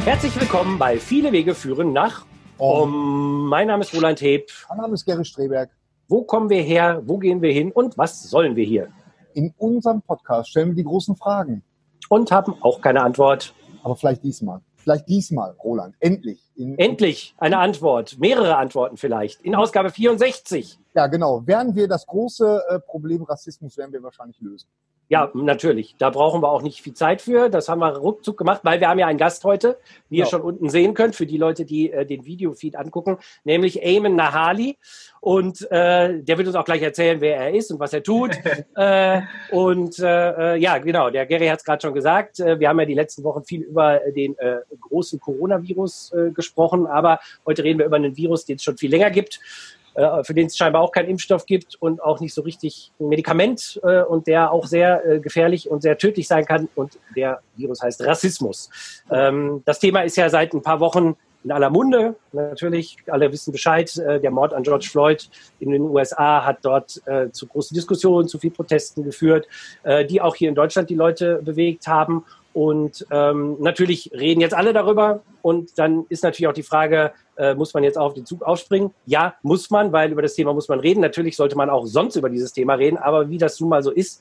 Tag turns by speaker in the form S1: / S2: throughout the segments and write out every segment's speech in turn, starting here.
S1: Herzlich willkommen bei Viele Wege führen nach Mein Name ist Roland Heb.
S2: Mein Name ist Gerrit Streberg.
S1: Wo kommen wir her? Wo gehen wir hin? Und was sollen wir hier?
S2: In unserem Podcast stellen wir die großen Fragen.
S1: Und haben auch keine Antwort.
S2: Aber vielleicht diesmal, Roland, endlich.
S1: Endlich eine Antwort. Mehrere Antworten vielleicht. In Ausgabe 64.
S2: Ja, genau. Werden wir das große Problem Rassismus wahrscheinlich lösen.
S1: Ja, natürlich. Da brauchen wir auch nicht viel Zeit für. Das haben wir ruckzuck gemacht, weil wir haben ja einen Gast heute, wie ihr schon unten sehen könnt, für die Leute, die den Videofeed angucken, nämlich Ayman Nahali. Und der wird uns auch gleich erzählen, wer er ist und was er tut. Ja, genau, der Gary hat es gerade schon gesagt. Wir haben ja die letzten Wochen viel über den großen Coronavirus gesprochen, aber heute reden wir über einen Virus, den es schon viel länger gibt, für den es scheinbar auch keinen Impfstoff gibt und auch nicht so richtig ein Medikament und der auch sehr gefährlich und sehr tödlich sein kann. Und der Virus heißt Rassismus. Das Thema ist ja seit ein paar Wochen in aller Munde. Natürlich, alle wissen Bescheid. Der Mord an George Floyd in den USA hat dort zu großen Diskussionen, zu vielen Protesten geführt, die auch hier in Deutschland die Leute bewegt haben. Und natürlich reden jetzt alle darüber. Und dann ist natürlich auch die Frage, muss man jetzt auch auf den Zug aufspringen? Ja, muss man, weil über das Thema muss man reden. Natürlich sollte man auch sonst über dieses Thema reden. Aber wie das nun mal so ist,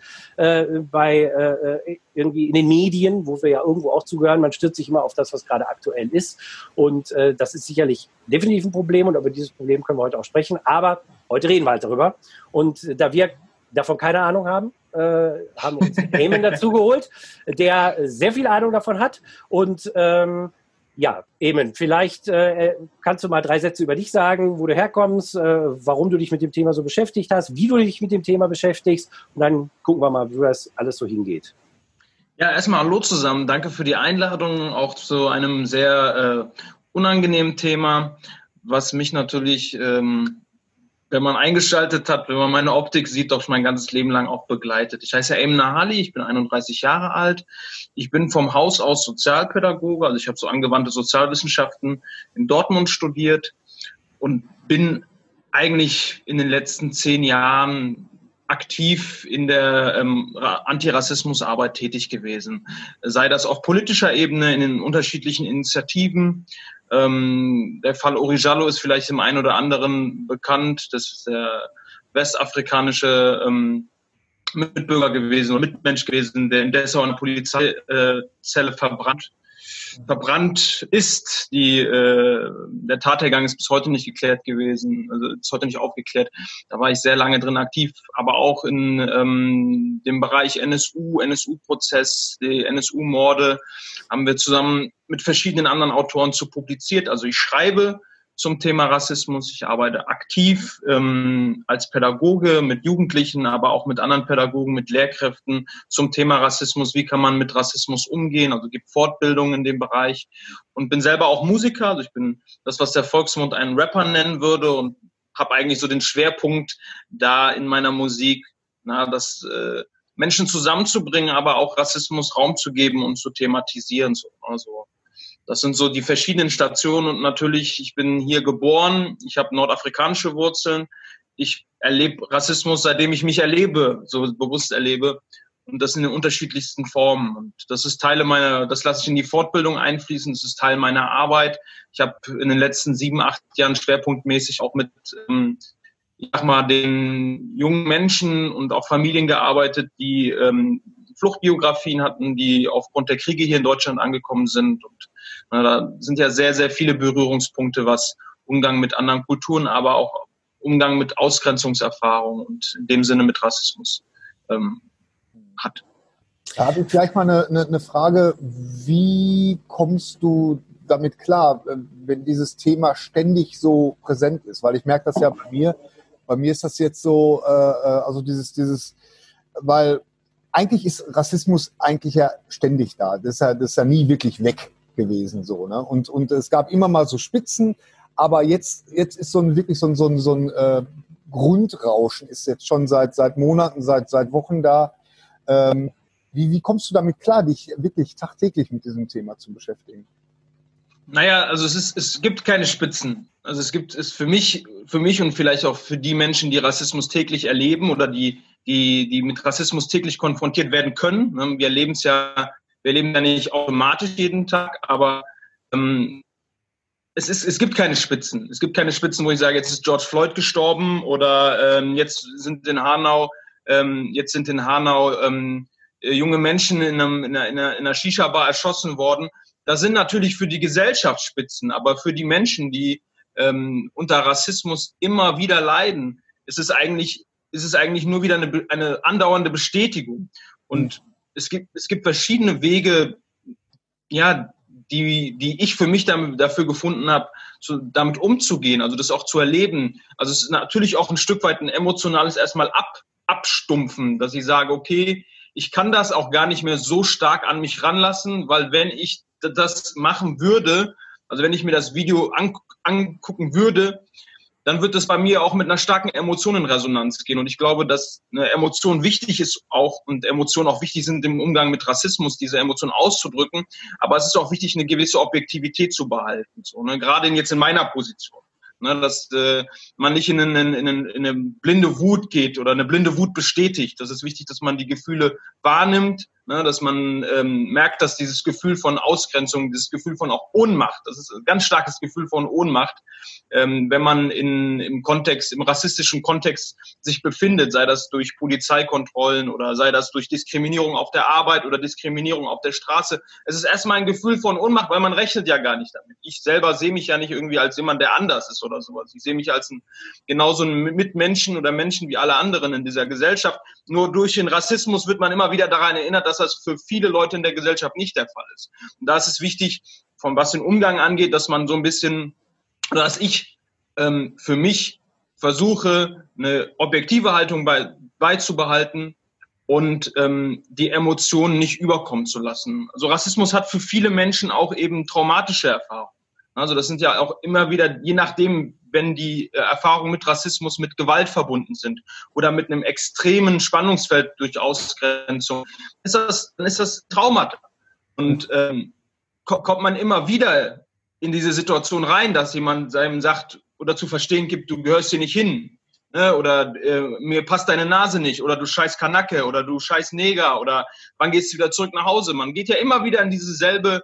S1: irgendwie in den Medien, wo wir ja irgendwo auch zugehören, man stürzt sich immer auf das, was gerade aktuell ist. Und das ist sicherlich definitiv ein Problem. Und über dieses Problem können wir heute auch sprechen. Aber heute reden wir halt darüber. Und da wir davon keine Ahnung haben, haben uns Ayman dazu geholt, der sehr viel Ahnung davon hat. Und ja, Ayman, vielleicht kannst du mal 3 Sätze über dich sagen, wo du herkommst, warum du dich mit dem Thema so beschäftigt hast, wie du dich mit dem Thema beschäftigst. Und dann gucken wir mal, wie das alles so hingeht.
S3: Ja, erstmal hallo zusammen. Danke für die Einladung, auch zu einem sehr unangenehmen Thema, was mich natürlich wenn man eingeschaltet hat, wenn man meine Optik sieht, doch schon mein ganzes Leben lang auch begleitet. Ich heiße Ayman Nahali, ich bin 31 Jahre alt. Ich bin vom Haus aus Sozialpädagoge, also ich habe so angewandte Sozialwissenschaften in Dortmund studiert und bin eigentlich in den letzten 10 Jahren aktiv in der Antirassismusarbeit tätig gewesen. Sei das auf politischer Ebene, in den unterschiedlichen Initiativen. Der Fall Orijalo ist vielleicht dem einen oder anderen bekannt. Das ist der westafrikanische Mitbürger gewesen oder Mitmensch gewesen, der in Dessau eine Polizeizelle verbrannt ist. Der Tathergang ist bis heute nicht geklärt gewesen, also bis heute nicht aufgeklärt. Da war ich sehr lange drin aktiv, aber auch in dem Bereich NSU-Prozess, die NSU-Morde haben wir zusammen mit verschiedenen anderen Autoren zu publiziert. Also ich schreibe zum Thema Rassismus. Ich arbeite aktiv als Pädagoge mit Jugendlichen, aber auch mit anderen Pädagogen, mit Lehrkräften zum Thema Rassismus. Wie kann man mit Rassismus umgehen? Also gibt Fortbildungen in dem Bereich und bin selber auch Musiker. Also ich bin das, was der Volksmund einen Rapper nennen würde und habe eigentlich so den Schwerpunkt da in meiner Musik, Menschen zusammenzubringen, aber auch Rassismus Raum zu geben und zu thematisieren. Also das sind so die verschiedenen Stationen und natürlich, ich bin hier geboren, ich habe nordafrikanische Wurzeln, ich erlebe Rassismus, seitdem ich mich erlebe, so bewusst erlebe und das in den unterschiedlichsten Formen und das ist das lasse ich in die Fortbildung einfließen, das ist Teil meiner Arbeit. Ich habe in den letzten 7, 8 Jahren schwerpunktmäßig auch mit den jungen Menschen und auch Familien gearbeitet, die Fluchtbiografien hatten, die aufgrund der Kriege hier in Deutschland angekommen sind und da sind ja sehr, sehr viele Berührungspunkte, was Umgang mit anderen Kulturen, aber auch Umgang mit Ausgrenzungserfahrungen und in dem Sinne mit Rassismus hat.
S2: Da habe ich vielleicht mal eine Frage. Wie kommst du damit klar, wenn dieses Thema ständig so präsent ist? Weil ich merke das ja bei mir. Bei mir ist das jetzt so, also weil eigentlich ist Rassismus eigentlich ja ständig da. Das ist ja nie wirklich weg gewesen so, ne? Und es gab immer mal so Spitzen, aber jetzt ist so ein Grundrauschen ist jetzt schon seit Monaten, seit Wochen da. Wie kommst du damit klar, dich wirklich tagtäglich mit diesem Thema zu beschäftigen?
S3: Naja, also es gibt keine Spitzen. Also es für mich und vielleicht auch für die Menschen, die Rassismus täglich erleben oder die mit Rassismus täglich konfrontiert werden können. Wir leben ja nicht automatisch jeden Tag, aber es gibt keine Spitzen. Es gibt keine Spitzen, wo ich sage, jetzt ist George Floyd gestorben oder jetzt sind in Hanau junge Menschen in einer Shisha-Bar erschossen worden. Das sind natürlich für die Gesellschaft Spitzen, aber für die Menschen, die unter Rassismus immer wieder leiden, ist es eigentlich nur wieder eine andauernde Bestätigung. Und es gibt verschiedene Wege, ja, die ich für mich dafür gefunden habe, damit umzugehen, also das auch zu erleben. Also es ist natürlich auch ein Stück weit ein emotionales erstmal abstumpfen, dass ich sage, okay, ich kann das auch gar nicht mehr so stark an mich ranlassen, weil wenn ich das machen würde, also wenn ich mir das Video angucken würde, dann wird das bei mir auch mit einer starken Emotion in Resonanz gehen. Und ich glaube, dass eine Emotion wichtig ist auch und Emotionen auch wichtig sind im Umgang mit Rassismus, diese Emotion auszudrücken. Aber es ist auch wichtig, eine gewisse Objektivität zu behalten. So, ne? Gerade jetzt in meiner Position. Ne, dass man nicht in eine blinde Wut geht oder eine blinde Wut bestätigt. Das ist wichtig, dass man die Gefühle wahrnimmt, ne, dass man merkt, dass dieses Gefühl von Ausgrenzung, dieses Gefühl von auch Ohnmacht, das ist ein ganz starkes Gefühl von Ohnmacht, wenn man im rassistischen Kontext sich befindet, sei das durch Polizeikontrollen oder sei das durch Diskriminierung auf der Arbeit oder Diskriminierung auf der Straße. Es ist erstmal ein Gefühl von Ohnmacht, weil man rechnet ja gar nicht damit. Ich selber sehe mich ja nicht irgendwie als jemand, der anders ist oder sowas. Ich sehe mich als genauso ein Mitmenschen oder Menschen wie alle anderen in dieser Gesellschaft. Nur durch den Rassismus wird man immer wieder daran erinnert, dass das für viele Leute in der Gesellschaft nicht der Fall ist. Und da ist es wichtig, von was den Umgang angeht, dass man so ein bisschen, oder dass ich für mich versuche, eine objektive Haltung beizubehalten und die Emotionen nicht überkommen zu lassen. Also Rassismus hat für viele Menschen auch eben traumatische Erfahrungen. Also das sind ja auch immer wieder, je nachdem, wenn die Erfahrungen mit Rassismus mit Gewalt verbunden sind oder mit einem extremen Spannungsfeld durch Ausgrenzung, dann ist das Traumata. Und kommt man immer wieder in diese Situation rein, dass jemand einem sagt oder zu verstehen gibt, du gehörst hier nicht hin, ne? Oder mir passt deine Nase nicht oder du scheiß Kanacke oder du scheiß Neger oder wann gehst du wieder zurück nach Hause? Man geht ja immer wieder in dieselbe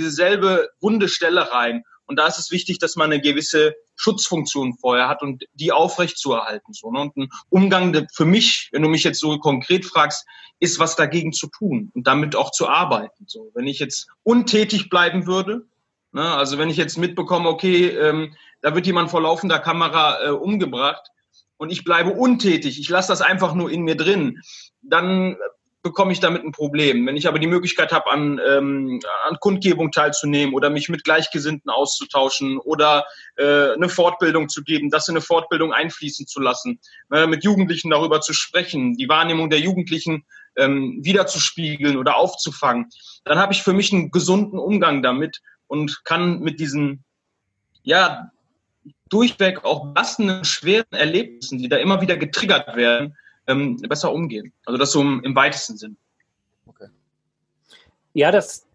S3: wunde Stelle rein. Und da ist es wichtig, dass man eine gewisse Schutzfunktion vorher hat und die aufrechtzuerhalten. So, ne? Und ein Umgang für mich, wenn du mich jetzt so konkret fragst, ist was dagegen zu tun und damit auch zu arbeiten. So, wenn ich jetzt untätig bleiben würde, ne, also wenn ich jetzt mitbekomme, okay, da wird jemand vor laufender Kamera umgebracht und ich bleibe untätig, ich lasse das einfach nur in mir drin, dann bekomme ich damit ein Problem. Wenn ich aber die Möglichkeit habe, an Kundgebung teilzunehmen oder mich mit Gleichgesinnten auszutauschen oder eine Fortbildung zu geben, das in eine Fortbildung einfließen zu lassen, mit Jugendlichen darüber zu sprechen, die Wahrnehmung der Jugendlichen wiederzuspiegeln oder aufzufangen, dann habe ich für mich einen gesunden Umgang damit und kann mit diesen, ja, durchweg auch belastenden, schweren Erlebnissen, die da immer wieder getriggert werden, besser umgehen. Also das so im weitesten Sinn.
S1: Okay. Ja,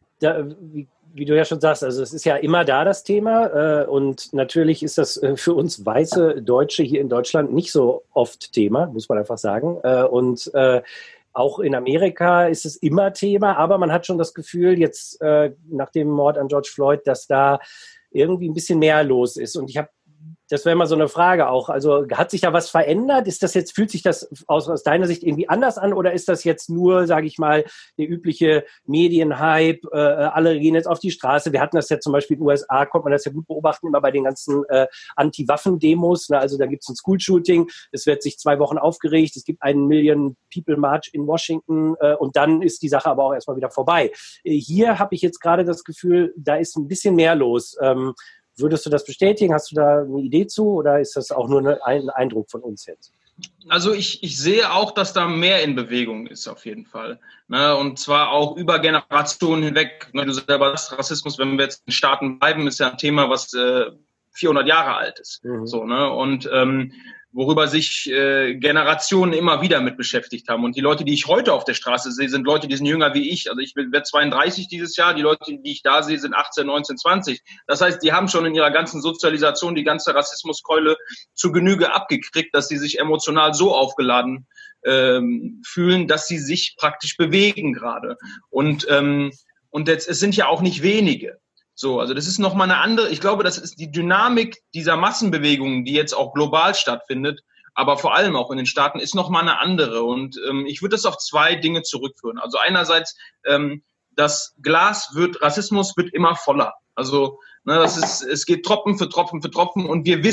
S1: wie du ja schon sagst, also es ist ja immer da das Thema und natürlich ist das für uns weiße Deutsche hier in Deutschland nicht so oft Thema, muss man einfach sagen. Und auch in Amerika ist es immer Thema, aber man hat schon das Gefühl, jetzt nach dem Mord an George Floyd, dass da irgendwie ein bisschen mehr los ist. Und das wäre mal so eine Frage auch. Also hat sich da was verändert? Fühlt sich das aus deiner Sicht irgendwie anders an oder ist das jetzt nur, sage ich mal, der übliche Medienhype? Alle gehen jetzt auf die Straße. Wir hatten das ja zum Beispiel in den USA, konnte man das ja gut beobachten, immer bei den ganzen Anti-Waffen-Demos. Ne? Also da gibt es ein School-Shooting, es wird sich 2 Wochen aufgeregt, es gibt einen Million-People-March in Washington und dann ist die Sache aber auch erstmal wieder vorbei. Hier habe ich jetzt gerade das Gefühl, da ist ein bisschen mehr los. Würdest du das bestätigen? Hast du da eine Idee zu oder ist das auch nur ein Eindruck von uns jetzt?
S3: Also ich sehe auch, dass da mehr in Bewegung ist auf jeden Fall. Ne? Und zwar auch über Generationen hinweg. Ne? Du selber sagst, Rassismus, wenn wir jetzt in Staaten bleiben, ist ja ein Thema, was 400 Jahre alt ist. Mhm. So, ne? Und worüber sich Generationen immer wieder mit beschäftigt haben. Und die Leute, die ich heute auf der Straße sehe, sind Leute, die sind jünger wie ich. Also ich werde 32 dieses Jahr. Die Leute, die ich da sehe, sind 18, 19, 20. Das heißt, die haben schon in ihrer ganzen Sozialisation die ganze Rassismuskeule zu Genüge abgekriegt, dass sie sich emotional so aufgeladen fühlen, dass sie sich praktisch bewegen gerade. Und jetzt, es sind ja auch nicht wenige. So, also das ist nochmal eine andere, ich glaube, das ist die Dynamik dieser Massenbewegungen, die jetzt auch global stattfindet, aber vor allem auch in den Staaten, ist nochmal eine andere. Und ich würde das auf zwei Dinge zurückführen. Also einerseits, das Rassismus wird immer voller. Also es geht Tropfen für Tropfen für Tropfen. Und wir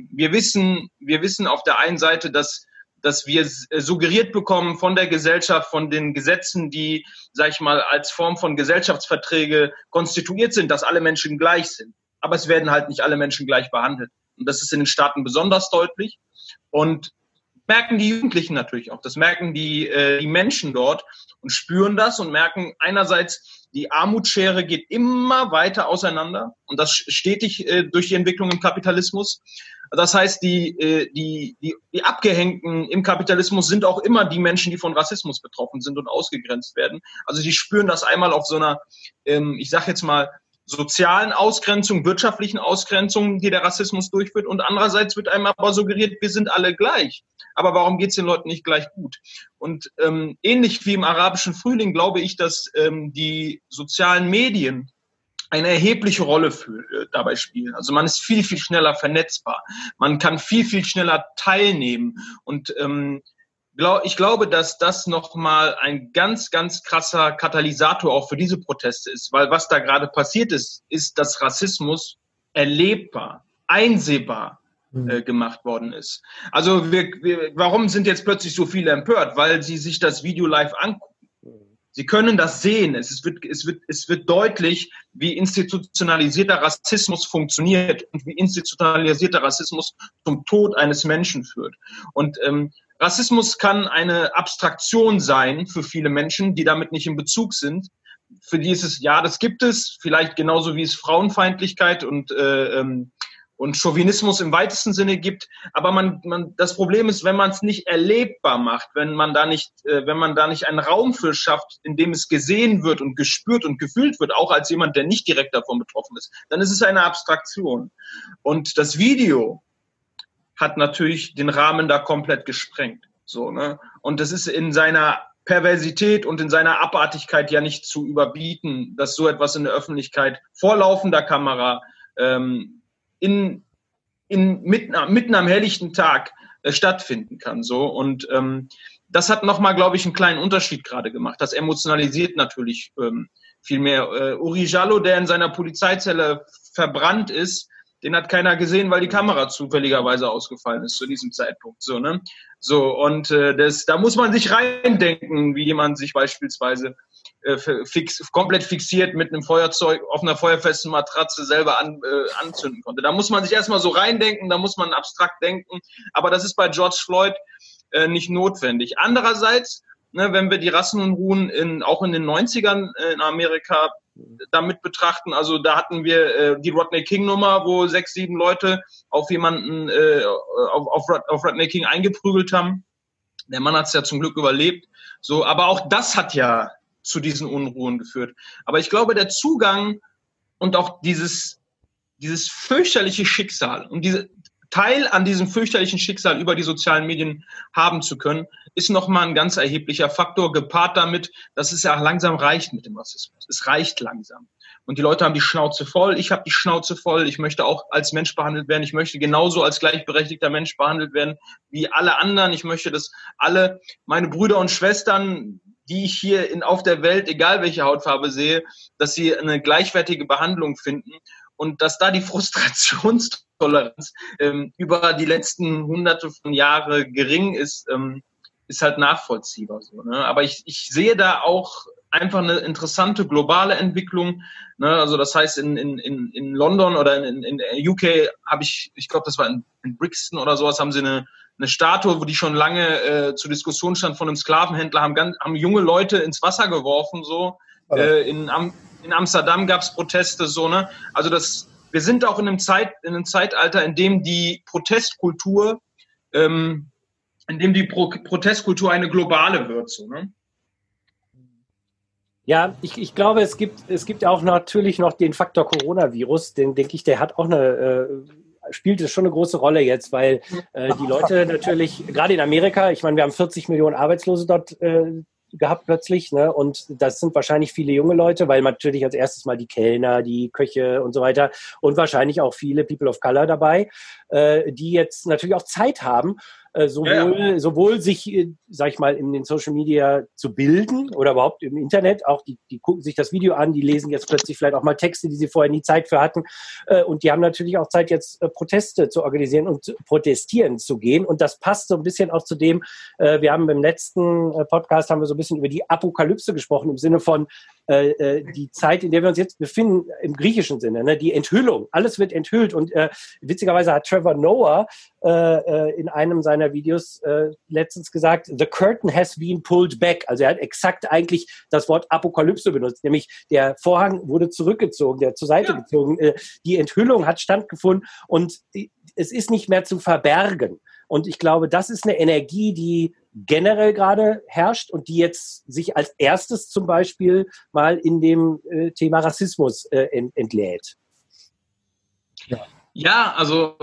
S3: wissen auf der einen Seite, dass wir suggeriert bekommen von der Gesellschaft, von den Gesetzen, die, sag ich mal, als Form von Gesellschaftsverträge konstituiert sind, dass alle Menschen gleich sind. Aber es werden halt nicht alle Menschen gleich behandelt. Und das ist in den Staaten besonders deutlich. Und merken die Jugendlichen natürlich auch. Das merken die Menschen dort und spüren das und merken einerseits, die Armutsschere geht immer weiter auseinander. Und das stetig durch die Entwicklung im Kapitalismus. Das heißt, die Abgehängten im Kapitalismus sind auch immer die Menschen, die von Rassismus betroffen sind und ausgegrenzt werden. Also die spüren das einmal auf so einer, ich sage jetzt mal, sozialen Ausgrenzung, wirtschaftlichen Ausgrenzung, die der Rassismus durchführt. Und andererseits wird einem aber suggeriert, wir sind alle gleich. Aber warum geht es den Leuten nicht gleich gut? Und ähnlich wie im arabischen Frühling glaube ich, dass die sozialen Medien eine erhebliche Rolle dabei spielen. Also man ist viel, viel schneller vernetzbar. Man kann viel, viel schneller teilnehmen. Und ich glaube, dass das nochmal ein ganz, ganz krasser Katalysator auch für diese Proteste ist. Weil was da gerade passiert ist, dass Rassismus erlebbar, einsehbar gemacht worden ist. Also warum sind jetzt plötzlich so viele empört? Weil sie sich das Video live angucken. Sie können das sehen. Es wird deutlich, wie institutionalisierter Rassismus funktioniert und wie institutionalisierter Rassismus zum Tod eines Menschen führt. Und Rassismus kann eine Abstraktion sein für viele Menschen, die damit nicht in Bezug sind. Für die ist es, ja, das gibt es, vielleicht genauso wie es Frauenfeindlichkeit und Chauvinismus im weitesten Sinne gibt. Aber das Problem ist, wenn man es nicht erlebbar macht, wenn man da nicht einen Raum für schafft, in dem es gesehen wird und gespürt und gefühlt wird, auch als jemand, der nicht direkt davon betroffen ist, dann ist es eine Abstraktion. Und das Video hat natürlich den Rahmen da komplett gesprengt. So, ne? Und das ist in seiner Perversität und in seiner Abartigkeit ja nicht zu überbieten, dass so etwas in der Öffentlichkeit vor laufender Kamera mitten am helllichten Tag stattfinden kann. So. Und das hat nochmal, glaube ich, einen kleinen Unterschied gerade gemacht. Das emotionalisiert natürlich viel mehr. Uri Jallo, der in seiner Polizeizelle verbrannt ist, den hat keiner gesehen, weil die Kamera zufälligerweise ausgefallen ist zu diesem Zeitpunkt. So, ne? So, und da muss man sich reindenken, wie jemand sich beispielsweise komplett fixiert mit einem Feuerzeug auf einer feuerfesten Matratze selber anzünden konnte. Da muss man sich erstmal so reindenken, da muss man abstrakt denken, aber das ist bei George Floyd nicht notwendig. Andererseits, ne, wenn wir die Rassenunruhen auch in den 90ern in Amerika damit betrachten, also da hatten wir die Rodney King-Nummer, wo 6, 7 Leute auf jemanden, auf Rodney King eingeprügelt haben. Der Mann hat es ja zum Glück überlebt. So, aber auch das hat ja zu diesen Unruhen geführt. Aber ich glaube, der Zugang und auch dieses fürchterliche Schicksal und diese Teil an diesem fürchterlichen Schicksal über die sozialen Medien haben zu können, ist nochmal ein ganz erheblicher Faktor, gepaart damit, dass es ja langsam reicht mit dem Rassismus. Es reicht langsam. Und die Leute haben die Schnauze voll. Ich habe die Schnauze voll. Ich möchte auch als Mensch behandelt werden. Ich möchte genauso als gleichberechtigter Mensch behandelt werden wie alle anderen. Ich möchte, dass alle meine Brüder und Schwestern, die ich hier auf der Welt, egal welche Hautfarbe sehe, dass sie eine gleichwertige Behandlung finden. Und dass da die Frustrationstoleranz über die letzten Hunderte von Jahren gering ist, ist halt nachvollziehbar. So, ne? Aber ich sehe da auch einfach eine interessante globale Entwicklung. Ne? Also das heißt, in London oder in UK habe ich glaube, das war in Brixton oder sowas, haben sie eine Statue, wo die schon lange zur Diskussion stand von einem Sklavenhändler, haben junge Leute ins Wasser geworfen. So. In Amsterdam gab es Proteste, so, ne? Also wir sind auch in einem Zeitalter, in dem die Protestkultur, eine globale wird, so, ne?
S1: Ja, ich glaube, es gibt auch natürlich noch den Faktor Coronavirus, den denke ich, der hat auch spielt es schon eine große Rolle jetzt, weil die Leute natürlich, gerade in Amerika, ich meine, wir haben 40 Millionen Arbeitslose dort gehabt plötzlich, ne? Und das sind wahrscheinlich viele junge Leute, weil natürlich als erstes mal die Kellner, die Köche und so weiter und wahrscheinlich auch viele People of Color dabei, die jetzt natürlich auch Zeit haben, sowohl sich, sag ich mal, in den Social Media zu bilden oder überhaupt im Internet, auch die gucken sich das Video an, die lesen jetzt plötzlich vielleicht auch mal Texte, die sie vorher nie Zeit für hatten, und die haben natürlich auch Zeit, jetzt Proteste zu organisieren und protestieren zu gehen, und das passt so ein bisschen auch zu dem, wir haben im letzten Podcast haben wir so ein bisschen über die Apokalypse gesprochen, im Sinne von die Zeit, in der wir uns jetzt befinden, im griechischen Sinne, ne? Die Enthüllung, alles wird enthüllt, und witzigerweise hat Trevor Noah in einem seiner Videos letztens gesagt, the curtain has been pulled back. Also er hat exakt eigentlich das Wort Apokalypse benutzt, nämlich der Vorhang wurde zurückgezogen, der zur Seite gezogen, die Enthüllung hat stattgefunden und es ist nicht mehr zu verbergen. Und ich glaube, das ist eine Energie, die generell gerade herrscht und die jetzt sich als erstes zum Beispiel mal in dem Thema Rassismus entlädt.
S3: Ja, also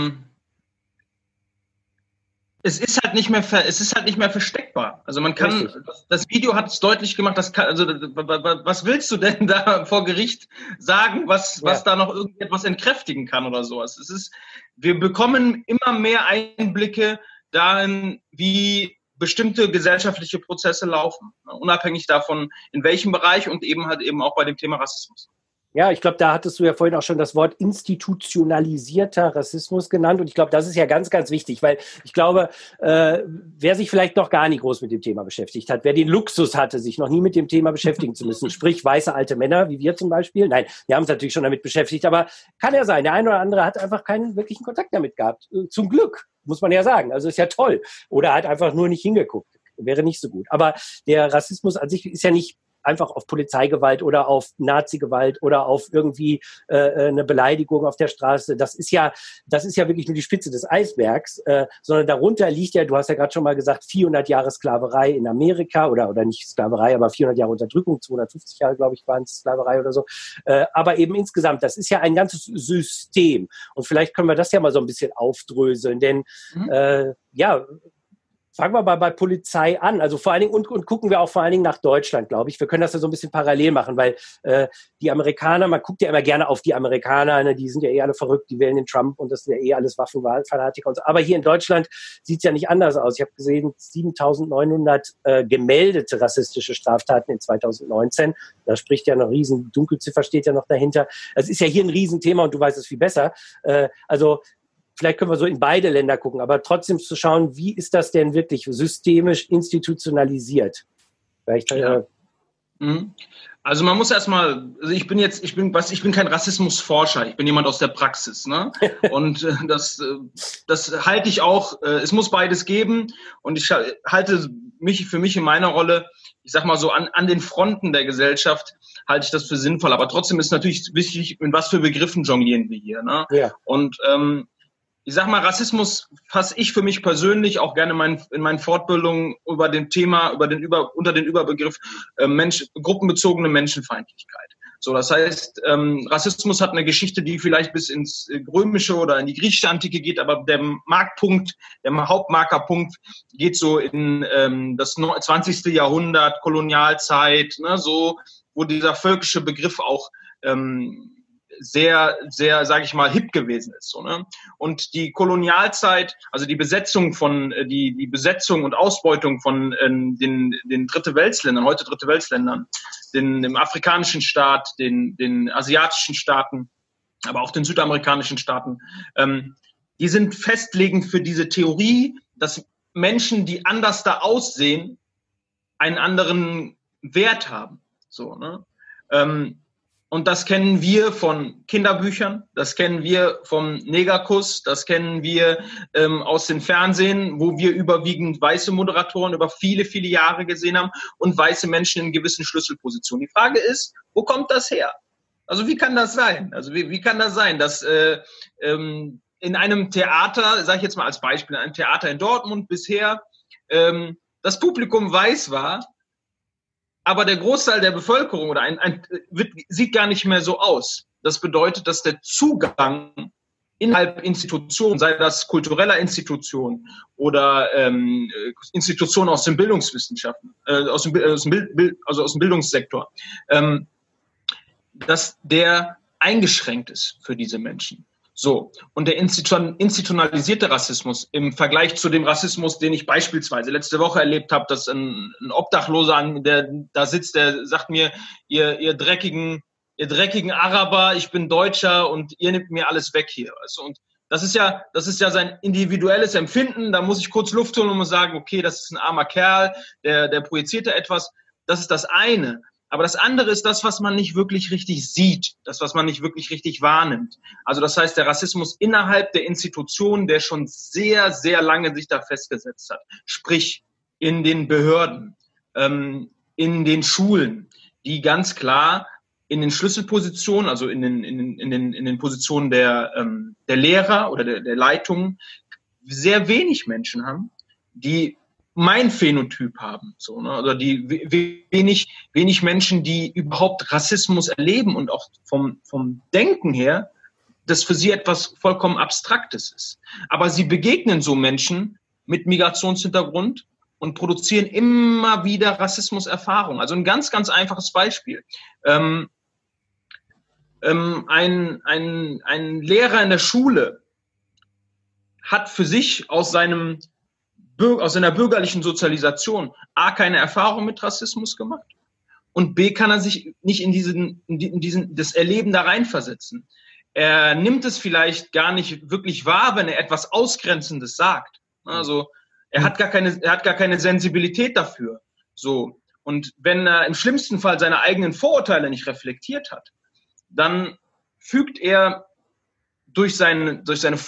S3: es ist halt nicht mehr versteckbar. Also man kann, das Video hat es deutlich gemacht, was willst du denn da vor Gericht sagen, was da noch irgendetwas entkräftigen kann oder sowas? Wir bekommen immer mehr Einblicke darin, wie bestimmte gesellschaftliche Prozesse laufen, unabhängig davon, in welchem Bereich, und eben auch bei dem Thema Rassismus.
S1: Ja, ich glaube, da hattest du ja vorhin auch schon das Wort institutionalisierter Rassismus genannt. Und ich glaube, das ist ja ganz, ganz wichtig, weil ich glaube, wer sich vielleicht noch gar nicht groß mit dem Thema beschäftigt hat, wer den Luxus hatte, sich noch nie mit dem Thema beschäftigen zu müssen, sprich weiße alte Männer, wie wir zum Beispiel. Nein, wir haben uns natürlich schon damit beschäftigt, aber kann ja sein, der eine oder andere hat einfach keinen wirklichen Kontakt damit gehabt. Zum Glück, muss man ja sagen. Also ist ja toll. Oder hat einfach nur nicht hingeguckt. Wäre nicht so gut. Aber der Rassismus an sich ist ja nicht einfach auf Polizeigewalt oder auf Nazi-Gewalt oder auf irgendwie eine Beleidigung auf der Straße. Das ist ja wirklich nur die Spitze des Eisbergs, sondern darunter liegt ja, du hast ja gerade schon mal gesagt, 400 Jahre Sklaverei in Amerika oder nicht Sklaverei, aber 400 Jahre Unterdrückung, 250 Jahre, glaube ich, waren es Sklaverei oder so. Aber eben insgesamt, das ist ja ein ganzes System. Und vielleicht können wir das ja mal so ein bisschen aufdröseln, denn fangen wir mal bei Polizei an. Also vor allen Dingen und gucken wir auch vor allen Dingen nach Deutschland, glaube ich. Wir können das ja so ein bisschen parallel machen, weil die Amerikaner, man guckt ja immer gerne auf die Amerikaner, ne? Die sind ja eh alle verrückt, die wählen den Trump und das sind ja eh alles Waffenfanatiker und so. Aber hier in Deutschland sieht's ja nicht anders aus. Ich habe gesehen, 7.900 gemeldete rassistische Straftaten in 2019. Da spricht ja noch Dunkelziffer steht ja noch dahinter. Es ist ja hier ein Riesenthema und du weißt es viel besser. Vielleicht können wir so in beide Länder gucken, aber trotzdem zu schauen, wie ist das denn wirklich systemisch institutionalisiert?
S3: Also man muss erstmal, ich bin kein Rassismusforscher, ich bin jemand aus der Praxis, ne? Und das halte ich auch, es muss beides geben, und ich halte für mich in meiner Rolle, ich sag mal so, an den Fronten der Gesellschaft halte ich das für sinnvoll, aber trotzdem ist natürlich wichtig, in was für Begriffen jonglieren wir hier, ne? Ja. Und ich sag mal, Rassismus fasse ich für mich persönlich auch gerne in meinen Fortbildungen unter den Überbegriff gruppenbezogene Menschenfeindlichkeit. So, das heißt, Rassismus hat eine Geschichte, die vielleicht bis ins Römische oder in die griechische Antike geht, aber der Hauptmarkerpunkt geht so in das 20. Jahrhundert, Kolonialzeit, ne, so, wo dieser völkische Begriff auch sehr, sehr, sage ich mal, hip gewesen ist, so, ne? Und die Kolonialzeit, also die Besetzung und Ausbeutung von den Dritte Weltländern, heute Dritte Weltländern, dem afrikanischen Staat, den asiatischen Staaten, aber auch den südamerikanischen Staaten, die sind festlegend für diese Theorie, dass Menschen, die anders da aussehen, einen anderen Wert haben, so, ne? Und das kennen wir von Kinderbüchern, das kennen wir vom Negerkuss, das kennen wir aus den Fernsehen, wo wir überwiegend weiße Moderatoren über viele, viele Jahre gesehen haben und weiße Menschen in gewissen Schlüsselpositionen. Die Frage ist, wo kommt das her? Also wie kann das sein? Also wie kann das sein, dass in einem Theater, sage ich jetzt mal als Beispiel, in einem Theater in Dortmund bisher das Publikum weiß war, aber der Großteil der Bevölkerung sieht gar nicht mehr so aus. Das bedeutet, dass der Zugang innerhalb Institutionen, sei das kultureller Institutionen oder Institutionen aus den Bildungswissenschaften, aus dem Bildungssektor, dass der eingeschränkt ist für diese Menschen. So. Und der institutionalisierte Rassismus im Vergleich zu dem Rassismus, den ich beispielsweise letzte Woche erlebt habe, dass ein Obdachloser, der da sitzt, der sagt mir, ihr dreckigen Araber, ich bin Deutscher und ihr nehmt mir alles weg hier. Also, und das ist ja sein individuelles Empfinden. Da muss ich kurz Luft holen und muss sagen, okay, das ist ein armer Kerl, der projiziert da etwas. Das ist das eine. Aber das andere ist das, was man nicht wirklich richtig sieht, das, was man nicht wirklich richtig wahrnimmt. Also das heißt, der Rassismus innerhalb der Institutionen, der schon sehr, sehr lange sich da festgesetzt hat. Sprich, in den Behörden, in den Schulen, die ganz klar in den Schlüsselpositionen, also in den Positionen der Lehrer oder der Leitungen, sehr wenig Menschen haben, die mein Phänotyp haben, so, ne? Oder die wenig Menschen, die überhaupt Rassismus erleben und auch vom Denken her, das für sie etwas vollkommen Abstraktes ist. Aber sie begegnen so Menschen mit Migrationshintergrund und produzieren immer wieder Rassismuserfahrungen. Also ein ganz, ganz einfaches Beispiel. Ein Lehrer in der Schule hat für sich aus seiner bürgerlichen Sozialisation A, keine Erfahrung mit Rassismus gemacht und B, kann er sich nicht in das Erleben da reinversetzen. Er nimmt es vielleicht gar nicht wirklich wahr, wenn er etwas Ausgrenzendes sagt. Also er hat gar keine Sensibilität dafür. So. Und wenn er im schlimmsten Fall seine eigenen Vorurteile nicht reflektiert hat, dann fügt er durch seine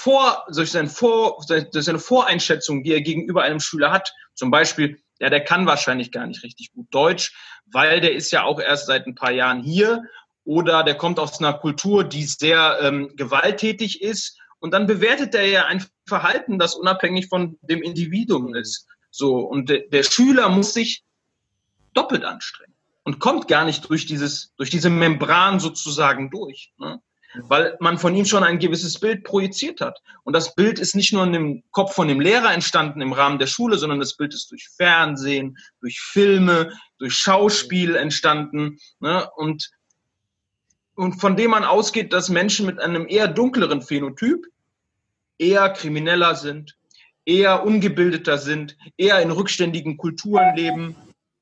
S3: Voreinschätzung, die er gegenüber einem Schüler hat, zum Beispiel, ja, der kann wahrscheinlich gar nicht richtig gut Deutsch, weil der ist ja auch erst seit ein paar Jahren hier, oder der kommt aus einer Kultur, die sehr gewalttätig ist, und dann bewertet er ja ein Verhalten, das unabhängig von dem Individuum ist. So, und der Schüler muss sich doppelt anstrengen und kommt gar nicht durch diese Membran sozusagen durch, ne? Weil man von ihm schon ein gewisses Bild projiziert hat. Und das Bild ist nicht nur in dem Kopf von dem Lehrer entstanden im Rahmen der Schule, sondern das Bild ist durch Fernsehen, durch Filme, durch Schauspiel entstanden, ne? Und von dem man ausgeht, dass Menschen mit einem eher dunkleren Phänotyp eher krimineller sind, eher ungebildeter sind, eher in rückständigen Kulturen leben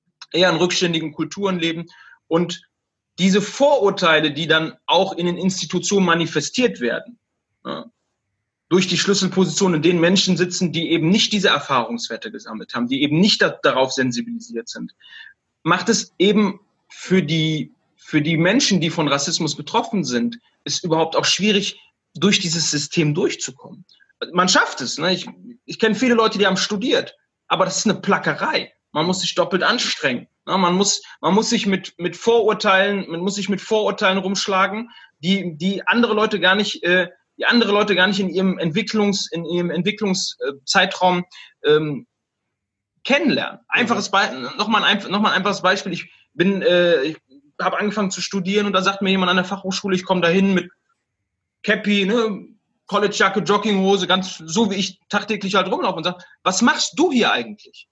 S3: und diese Vorurteile, die dann auch in den Institutionen manifestiert werden, ja, durch die Schlüsselpositionen, in denen Menschen sitzen, die eben nicht diese Erfahrungswerte gesammelt haben, die eben nicht darauf sensibilisiert sind, macht es eben für die Menschen, die von Rassismus betroffen sind, ist überhaupt auch schwierig, durch dieses System durchzukommen. Man schafft es, ne? Ich kenne viele Leute, die haben studiert, aber das ist eine Plackerei. Man muss sich doppelt anstrengen. Ja, man muss sich mit Vorurteilen rumschlagen, die andere Leute gar nicht in ihrem Entwicklungszeitraum kennenlernen. Nochmal ein einfaches Beispiel. Ich habe angefangen zu studieren und da sagt mir jemand an der Fachhochschule, ich komme dahin mit Cappy, ne, Collegejacke, Jogginghose, ganz so wie ich tagtäglich halt rumlaufe und sagt, was machst du hier eigentlich?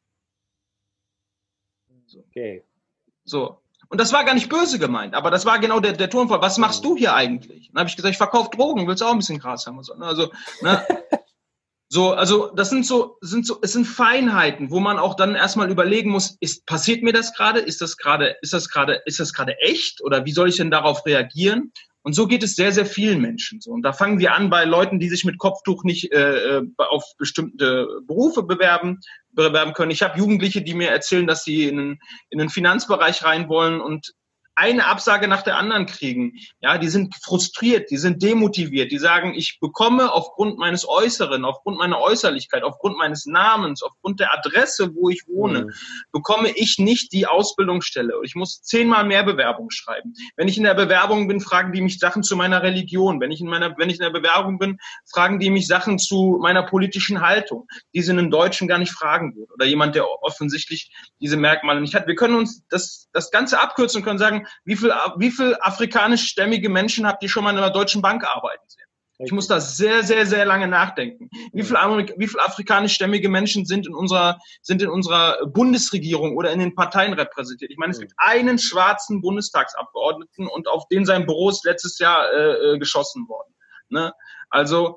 S1: Okay.
S3: So. Und das war gar nicht böse gemeint, aber das war genau der Tonfall. Was machst du hier eigentlich? Dann habe ich gesagt, ich verkaufe Drogen, willst du auch ein bisschen Gras haben? Und so, ne? Also, ne? Das sind Feinheiten, wo man auch dann erstmal überlegen muss, passiert mir das gerade? Ist das gerade echt? Oder wie soll ich denn darauf reagieren? Und so geht es sehr, sehr vielen Menschen so. Und da fangen wir an bei Leuten, die sich mit Kopftuch nicht auf bestimmte Berufe bewerben können. Ich habe Jugendliche, die mir erzählen, dass sie in den Finanzbereich rein wollen und eine Absage nach der anderen kriegen. Ja, die sind frustriert, die sind demotiviert, die sagen, ich bekomme aufgrund meines Äußeren, aufgrund meiner Äußerlichkeit, aufgrund meines Namens, aufgrund der Adresse, wo ich wohne, bekomme ich nicht die Ausbildungsstelle. Ich muss 10-mal mehr Bewerbungen schreiben. Wenn ich in der Bewerbung bin, fragen die mich Sachen zu meiner Religion. Wenn ich in der Bewerbung bin, fragen die mich Sachen zu meiner politischen Haltung, die sie einen Deutschen gar nicht fragen würden. Oder jemand, der offensichtlich diese Merkmale nicht hat. Wir können uns das Ganze abkürzen und können sagen, wie viel afrikanischstämmige Menschen habt ihr schon mal in einer Deutschen Bank arbeiten sehen? Ich muss da sehr, sehr, sehr lange nachdenken. Wie viel afrikanischstämmige Menschen sind in unserer Bundesregierung oder in den Parteien repräsentiert? Ich meine, es gibt einen schwarzen Bundestagsabgeordneten und auf den sein Büro ist letztes Jahr geschossen worden. Ne? Also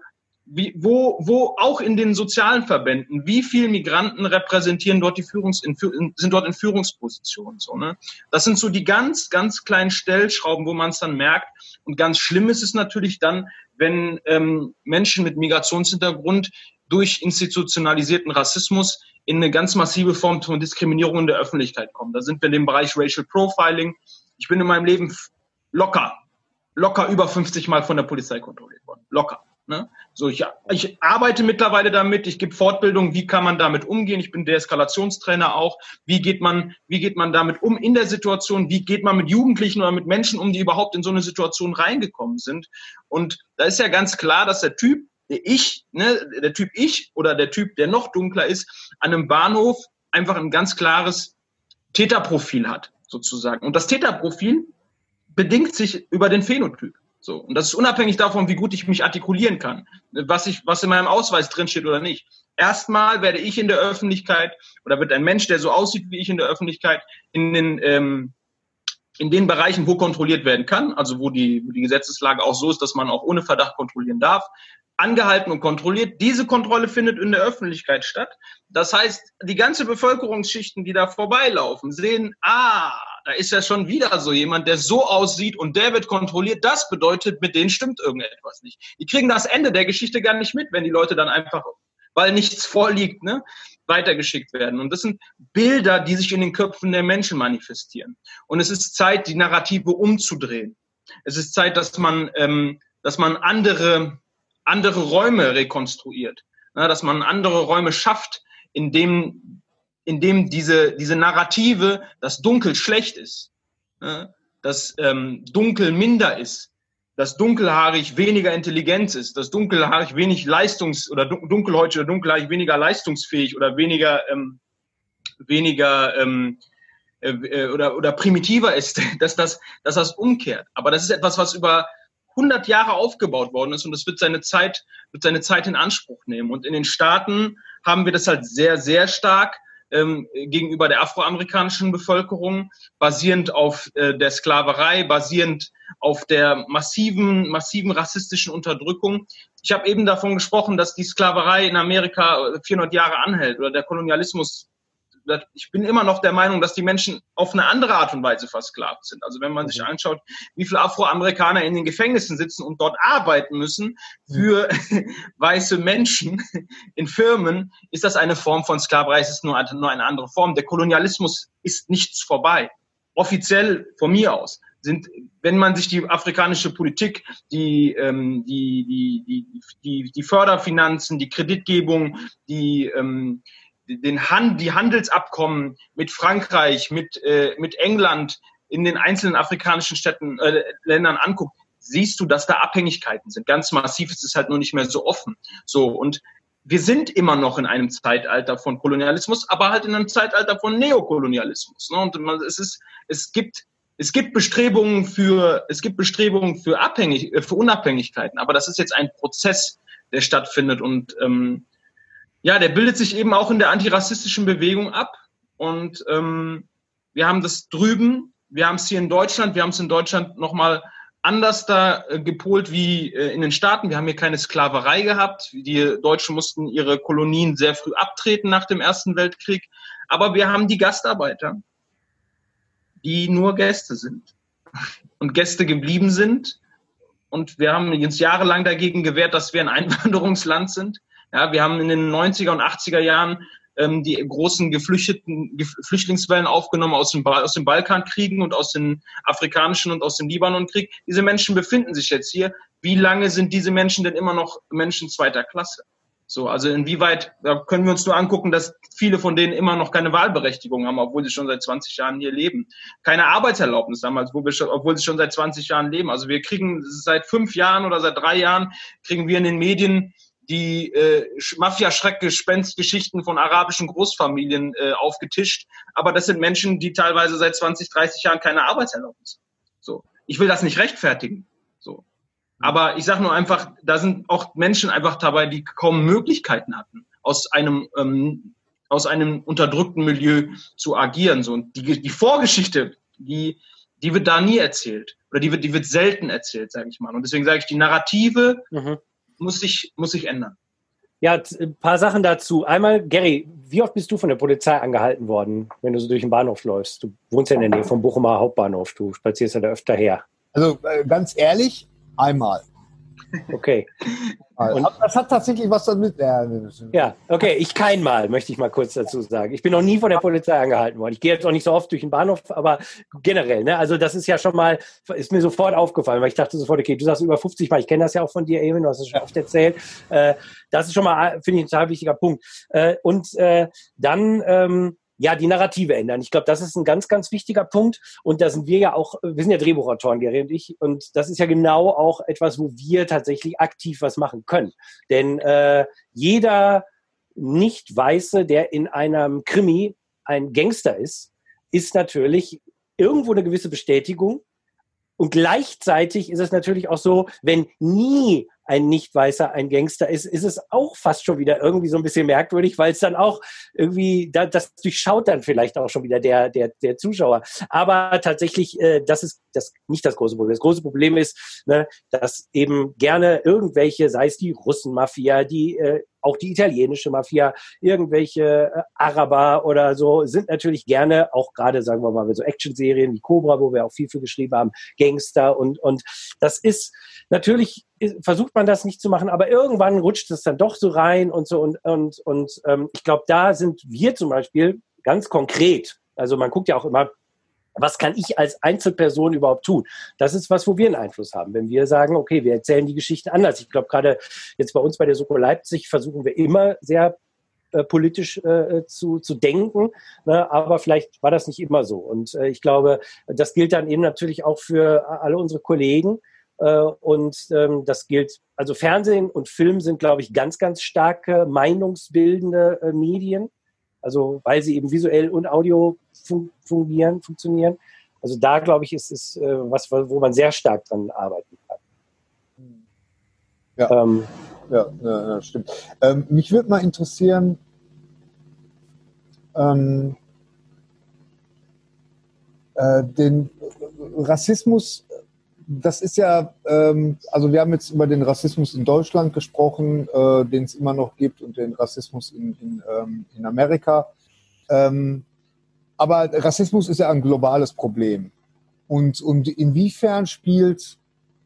S3: wo auch in den sozialen Verbänden, wie viele Migranten repräsentieren dort sind dort in Führungspositionen, so, ne? Das sind so die ganz, ganz kleinen Stellschrauben, wo man es dann merkt. Und ganz schlimm ist es natürlich dann, wenn Menschen mit Migrationshintergrund durch institutionalisierten Rassismus in eine ganz massive Form von Diskriminierung in der Öffentlichkeit kommen. Da sind wir in dem Bereich Racial Profiling. Ich bin in meinem Leben locker über 50 Mal von der Polizei kontrolliert worden. Locker. Ne? So, ich arbeite mittlerweile damit, ich gebe Fortbildung, wie kann man damit umgehen, ich bin Deeskalationstrainer auch, wie geht man damit um in der Situation, wie geht man mit Jugendlichen oder mit Menschen um, die überhaupt in so eine Situation reingekommen sind. Und da ist ja ganz klar, dass der Typ ich oder der Typ, der noch dunkler ist, an einem Bahnhof einfach ein ganz klares Täterprofil hat, sozusagen. Und das Täterprofil bedingt sich über den Phänotyp. So. Und das ist unabhängig davon, wie gut ich mich artikulieren kann, was in meinem Ausweis drinsteht oder nicht. Erstmal werde ich in der Öffentlichkeit oder wird ein Mensch, der so aussieht wie ich in der Öffentlichkeit, in den Bereichen, wo kontrolliert werden kann, also wo die Gesetzeslage auch so ist, dass man auch ohne Verdacht kontrollieren darf, angehalten und kontrolliert. Diese Kontrolle findet in der Öffentlichkeit statt. Das heißt, die ganze Bevölkerungsschichten, die da vorbeilaufen, sehen, da ist ja schon wieder so jemand, der so aussieht und der wird kontrolliert. Das bedeutet, mit denen stimmt irgendetwas nicht. Die kriegen das Ende der Geschichte gar nicht mit, wenn die Leute dann einfach, weil nichts vorliegt, ne, weitergeschickt werden. Und das sind Bilder, die sich in den Köpfen der Menschen manifestieren. Und es ist Zeit, die Narrative umzudrehen. Es ist Zeit, dass man andere Räume rekonstruiert, ne, dass man andere Räume schafft, in dem diese Narrative, dass Dunkel schlecht ist, ne, dass Dunkel minder ist, dass dunkelhaarig weniger Intelligenz ist, dass dunkelhaarig wenig dunkelhäutig oder dunkelhaarig weniger leistungsfähig oder weniger oder primitiver ist, dass das umkehrt. Aber das ist etwas, was über 100 Jahre aufgebaut worden ist und das wird seine Zeit in Anspruch nehmen. Und in den Staaten haben wir das halt sehr, sehr stark gegenüber der afroamerikanischen Bevölkerung, basierend auf der Sklaverei, basierend auf der massiven rassistischen Unterdrückung. Ich habe eben davon gesprochen, dass die Sklaverei in Amerika 400 Jahre anhält oder der Kolonialismus. Ich bin immer noch der Meinung, dass die Menschen auf eine andere Art und Weise versklavt sind. Also wenn man sich anschaut, wie viele Afroamerikaner in den Gefängnissen sitzen und dort arbeiten müssen für weiße Menschen in Firmen, ist das eine Form von Sklaverei. Es ist nur eine andere Form. Der Kolonialismus ist nichts vorbei. Offiziell von mir aus wenn man sich die afrikanische Politik, die Förderfinanzen, die Kreditgebung, die Handelsabkommen mit Frankreich, mit England in den einzelnen afrikanischen Ländern anguckt, siehst du, dass da Abhängigkeiten sind. Ganz massiv ist es halt nur nicht mehr so offen. So, und wir sind immer noch in einem Zeitalter von Kolonialismus, aber halt in einem Zeitalter von Neokolonialismus. Ne? Und es gibt Bestrebungen für Unabhängigkeiten, aber das ist jetzt ein Prozess, der stattfindet und der bildet sich eben auch in der antirassistischen Bewegung ab. Und wir haben das drüben, wir haben es hier in Deutschland, wir haben es in Deutschland nochmal anders da gepolt wie in den Staaten. Wir haben hier keine Sklaverei gehabt. Die Deutschen mussten ihre Kolonien sehr früh abtreten nach dem Ersten Weltkrieg. Aber wir haben die Gastarbeiter, die nur Gäste sind und Gäste geblieben sind. Und wir haben uns jahrelang dagegen gewehrt, dass wir ein Einwanderungsland sind. Ja, wir haben in den 90er und 80er Jahren die großen Flüchtlingswellen aufgenommen aus den Balkankriegen und aus den afrikanischen und aus dem Libanonkrieg. Diese Menschen befinden sich jetzt hier. Wie lange sind diese Menschen denn immer noch Menschen zweiter Klasse? So, also inwieweit, da können wir uns nur angucken, dass viele von denen immer noch keine Wahlberechtigung haben, obwohl sie schon seit 20 Jahren hier leben. Keine Arbeitserlaubnis damals, obwohl sie schon seit 20 Jahren leben. Also wir kriegen seit 5 Jahren oder seit 3 Jahren kriegen wir in den Medien die Mafia-Schreckgespenstgeschichten von arabischen Großfamilien aufgetischt. Aber das sind Menschen, die teilweise seit 20, 30 Jahren keine Arbeitserlaubnis haben. So. Ich will das nicht rechtfertigen. So. Aber ich sage nur einfach, da sind auch Menschen einfach dabei, die kaum Möglichkeiten hatten, aus einem unterdrückten Milieu zu agieren. So. Und die Vorgeschichte, die wird da nie erzählt. Oder die wird selten erzählt, sage ich mal. Und deswegen sage ich, die Narrative muss sich ändern.
S1: Ja, ein paar Sachen dazu. Einmal, Gary, wie oft bist du von der Polizei angehalten worden, wenn du so durch den Bahnhof läufst? Du wohnst ja in der Nähe vom Bochumer Hauptbahnhof. Du spazierst ja da öfter her.
S2: Also ganz ehrlich, einmal.
S1: Okay.
S2: Und das hat tatsächlich was damit.
S1: Ja, okay, ich kein Mal, möchte ich mal kurz dazu sagen. Ich bin noch nie von der Polizei angehalten worden. Ich gehe jetzt auch nicht so oft durch den Bahnhof, aber generell, ne? Also das ist ja schon mal, ist mir sofort aufgefallen, weil ich dachte sofort, okay, du sagst über 50 Mal, ich kenne das ja auch von dir, Eamon, du hast es schon oft erzählt. Das ist schon mal, finde ich, ein total wichtiger Punkt. Dann ja, die Narrative ändern. Ich glaube, das ist ein ganz, ganz wichtiger Punkt. Und da sind wir ja auch, wir sind ja Drehbuchautoren, Gary und ich. Und das ist ja genau auch etwas, wo wir tatsächlich aktiv was machen können. Denn jeder Nicht-Weiße, der in einem Krimi ein Gangster ist natürlich irgendwo eine gewisse Bestätigung. Und gleichzeitig ist es natürlich auch so, wenn nie ein Nicht-Weißer ein Gangster ist es auch fast schon wieder irgendwie so ein bisschen merkwürdig, weil es dann auch irgendwie, das durchschaut dann vielleicht auch schon wieder der Zuschauer. Aber tatsächlich, das ist nicht das große Problem. Das große Problem ist, ne, dass eben gerne irgendwelche, sei es die Russenmafia, auch die italienische Mafia, irgendwelche Araber oder so, sind natürlich gerne, auch gerade, sagen wir mal, so Actionserien wie Cobra, wo wir auch viel für geschrieben haben, Gangster und das ist, natürlich versucht man das nicht zu machen, aber irgendwann rutscht es dann doch so rein und so und ich glaube, da sind wir zum Beispiel ganz konkret, also man guckt ja auch immer, was kann ich als Einzelperson überhaupt tun? Das ist was, wo wir einen Einfluss haben. Wenn wir sagen, okay, wir erzählen die Geschichte anders. Ich glaube, gerade jetzt bei uns bei der Soko Leipzig versuchen wir immer sehr politisch zu denken, ne? Aber vielleicht war das nicht immer so. Und ich glaube, das gilt dann eben natürlich auch für alle unsere Kollegen. Das gilt, also Fernsehen und Film sind, glaube ich, ganz, ganz starke meinungsbildende Medien. Also weil sie eben visuell und Audio funktionieren. Also da, glaube ich, ist es was, wo man sehr stark dran arbeiten kann.
S2: Ja, stimmt. Mich würde mal interessieren, den Rassismus, das ist ja, also wir haben jetzt über den Rassismus in Deutschland gesprochen, den es immer noch gibt und den Rassismus in Amerika. Aber Rassismus ist ja ein globales Problem. Und inwiefern spielt,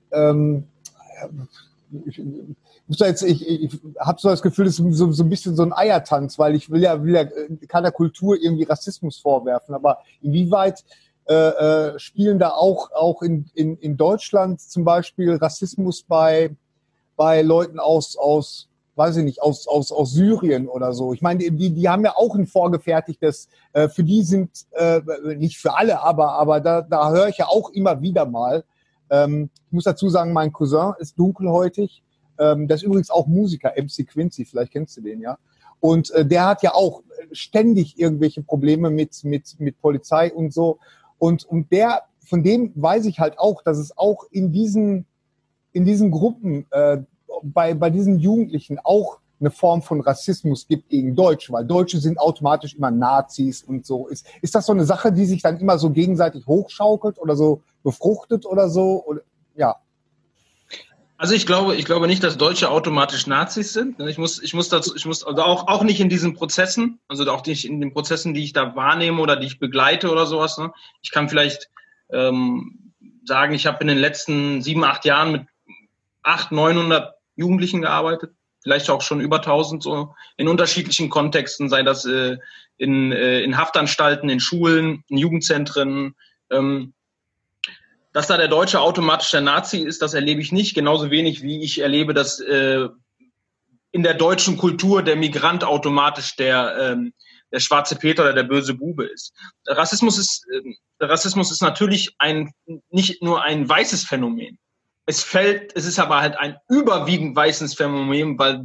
S2: ich habe so das Gefühl, es ist so ein bisschen so ein Eiertanz, weil ich will ja keiner Kultur irgendwie Rassismus vorwerfen, aber inwieweit spielen da auch in Deutschland zum Beispiel Rassismus bei Leuten aus weiß ich nicht, aus Syrien oder so. Ich meine, die haben ja auch ein vorgefertigtes, für die sind, nicht für alle, aber da höre ich ja auch immer wieder mal. Ich muss dazu sagen, mein Cousin ist dunkelhäutig, der ist übrigens auch Musiker, MC Quincy, vielleicht kennst du den, ja. Und der hat ja auch ständig irgendwelche Probleme mit Polizei und so. Und von dem weiß ich halt auch, dass es auch in diesen Gruppen, bei diesen Jugendlichen auch eine Form von Rassismus gibt gegen Deutsche, weil Deutsche sind automatisch immer Nazis und so. Ist das so eine Sache, die sich dann immer so gegenseitig hochschaukelt oder so befruchtet oder so? Oder, ja.
S3: Also ich glaube nicht, dass Deutsche automatisch Nazis sind. Ich muss also auch nicht in diesen Prozessen, also auch nicht in den Prozessen, die ich da wahrnehme oder die ich begleite oder sowas. Ne? Ich kann vielleicht sagen, ich habe in den letzten 7, 8 Jahren mit 800, 900 Jugendlichen gearbeitet, vielleicht auch schon über 1000 so in unterschiedlichen Kontexten, sei das in Haftanstalten, in Schulen, in Jugendzentren. Dass da der Deutsche automatisch der Nazi ist, das erlebe ich nicht. Genauso wenig wie ich erlebe, dass in der deutschen Kultur der Migrant automatisch der schwarze Peter oder der böse Bube ist. Der Rassismus ist natürlich nicht nur ein weißes Phänomen. Es ist aber halt ein überwiegend weißes Phänomen, weil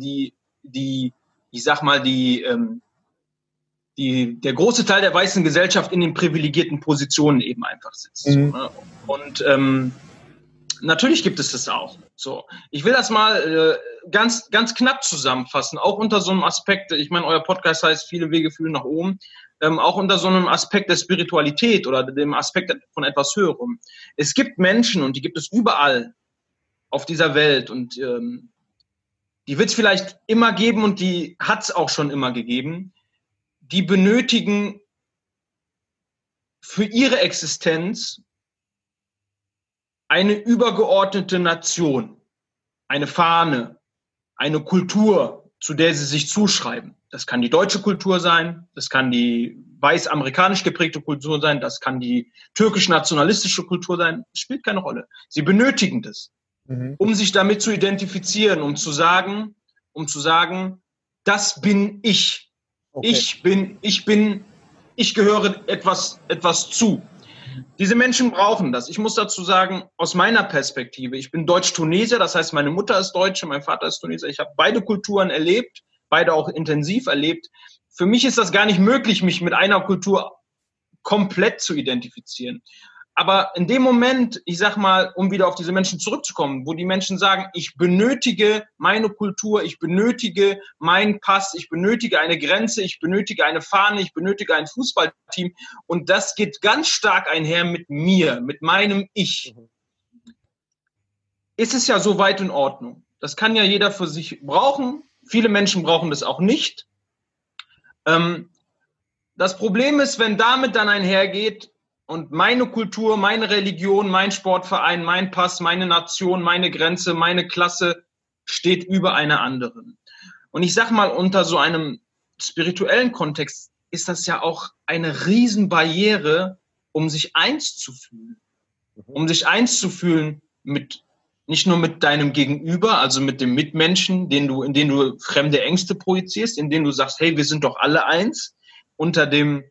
S3: der große Teil der weißen Gesellschaft in den privilegierten Positionen eben einfach sitzt. Mhm. Und Natürlich gibt es das auch. So, ich will das mal ganz, ganz knapp zusammenfassen, auch unter so einem Aspekt, ich meine, euer Podcast heißt Viele Wege führen nach oben, auch unter so einem Aspekt der Spiritualität oder dem Aspekt von etwas Höherem. Es gibt Menschen und die gibt es überall auf dieser Welt und die wird es vielleicht immer geben und die hat es auch schon immer gegeben, die benötigen für ihre Existenz eine übergeordnete Nation, eine Fahne, eine Kultur, zu der sie sich zuschreiben. Das kann die deutsche Kultur sein, das kann die weiß-amerikanisch geprägte Kultur sein, das kann die türkisch-nationalistische Kultur sein. Das spielt keine Rolle. Sie benötigen das, um sich damit zu identifizieren, um zu sagen, das bin ich. Okay. Ich gehöre etwas zu. Diese Menschen brauchen das. Ich muss dazu sagen, aus meiner Perspektive, ich bin Deutsch-Tunesier, das heißt, meine Mutter ist Deutsche, mein Vater ist Tunesier. Ich habe beide Kulturen erlebt, beide auch intensiv erlebt. Für mich ist das gar nicht möglich, mich mit einer Kultur komplett zu identifizieren. Aber in dem Moment, ich sag mal, um wieder auf diese Menschen zurückzukommen, wo die Menschen sagen, ich benötige meine Kultur, ich benötige meinen Pass, ich benötige eine Grenze, ich benötige eine Fahne, ich benötige ein Fußballteam und das geht ganz stark einher mit mir, mit meinem Ich. Ist es ja soweit in Ordnung. Das kann ja jeder für sich brauchen. Viele Menschen brauchen das auch nicht. Das Problem ist, wenn damit dann einhergeht, und meine Kultur, meine Religion, mein Sportverein, mein Pass, meine Nation, meine Grenze, meine Klasse steht über einer anderen. Und ich sag mal, unter so einem spirituellen Kontext ist das ja auch eine Riesenbarriere, um sich eins zu fühlen. Um sich eins zu fühlen nicht nur mit deinem Gegenüber, also mit dem Mitmenschen, in den du fremde Ängste projizierst, in denen du sagst, hey, wir sind doch alle eins, unter der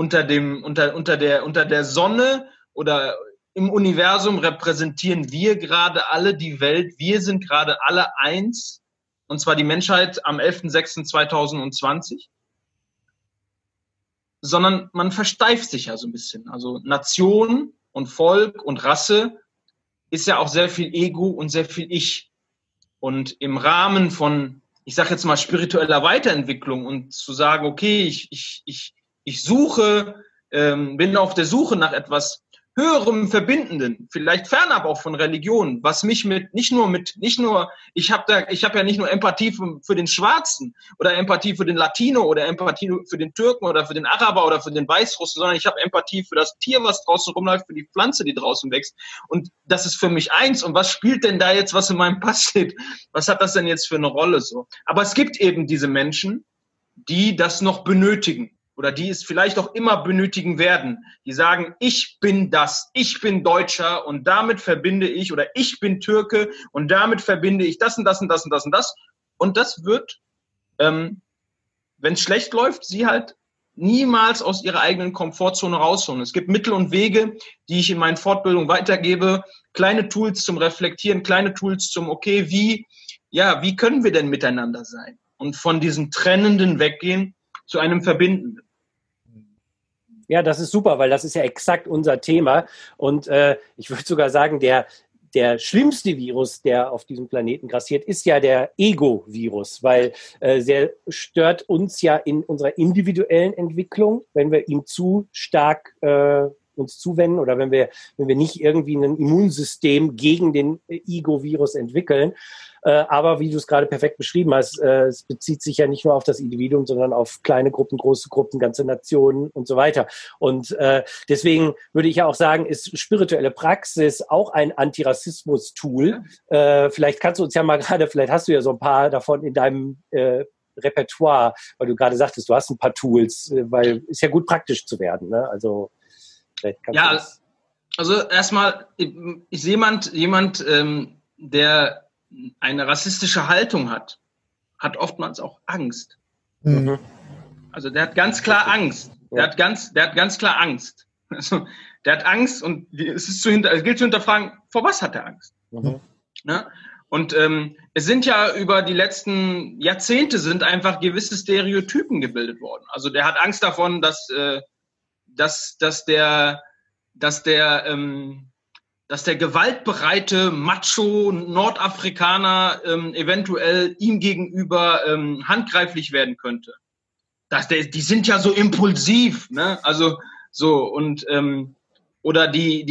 S3: Sonne oder im Universum repräsentieren wir gerade alle die Welt. Wir sind gerade alle eins. Und zwar die Menschheit am 11.06.2020. Sondern man versteift sich ja so ein bisschen. Also Nation und Volk und Rasse ist ja auch sehr viel Ego und sehr viel Ich. Und im Rahmen von, ich sage jetzt mal, spiritueller Weiterentwicklung und zu sagen, okay, ich bin auf der Suche nach etwas Höherem, Verbindenden, vielleicht fernab auch von Religion, was mich ich habe ja nicht nur Empathie für den Schwarzen oder Empathie für den Latino oder Empathie für den Türken oder für den Araber oder für den Weißrussen, sondern ich habe Empathie für das Tier, was draußen rumläuft, für die Pflanze, die draußen wächst. Und das ist für mich eins. Und was spielt denn da jetzt, was in meinem Pass steht? Was hat das denn jetzt für eine Rolle so? Aber es gibt eben diese Menschen, die das noch benötigen. Oder die es vielleicht auch immer benötigen werden, die sagen, ich bin das, ich bin Deutscher und damit verbinde ich, oder ich bin Türke und damit verbinde ich das und das und das und das und das. Und das wird, wenn es schlecht läuft, sie halt niemals aus ihrer eigenen Komfortzone rausholen. Es gibt Mittel und Wege, die ich in meinen Fortbildungen weitergebe, kleine Tools zum Reflektieren, kleine Tools zum, okay, wie können wir denn miteinander sein? Und von diesem Trennenden weggehen zu einem Verbindenden.
S1: Ja, das ist super, weil das ist ja exakt unser Thema. Und ich würde sogar sagen, der schlimmste Virus, der auf diesem Planeten grassiert, ist ja der Ego-Virus, weil der stört uns ja in unserer individuellen Entwicklung, wenn wir ihm zu stark uns zuwenden oder wenn wir nicht irgendwie ein Immunsystem gegen den Ego-Virus entwickeln. Aber wie du es gerade perfekt beschrieben hast, es bezieht sich ja nicht nur auf das Individuum, sondern auf kleine Gruppen, große Gruppen, ganze Nationen und so weiter. Und deswegen würde ich ja auch sagen, ist spirituelle Praxis auch ein Antirassismus-Tool. Vielleicht kannst du uns ja mal vielleicht hast du ja so ein paar davon in deinem Repertoire, weil du gerade sagtest, du hast ein paar Tools, weil ist ja gut praktisch zu werden. Ne? Also vielleicht kannst du das.
S3: Also erstmal ist jemand, der eine rassistische Haltung hat oftmals auch Angst. Mhm. Also der hat ganz klar Angst. Der hat ganz klar Angst. Also der hat Angst und es gilt zu hinterfragen, vor was hat er Angst? Mhm. Ja? Und es sind ja über die letzten Jahrzehnte sind einfach gewisse Stereotypen gebildet worden. Also der hat Angst davon, dass der dass der gewaltbereite Macho-Nordafrikaner eventuell ihm gegenüber handgreiflich werden könnte. Die sind ja so impulsiv, ne? Also so und oder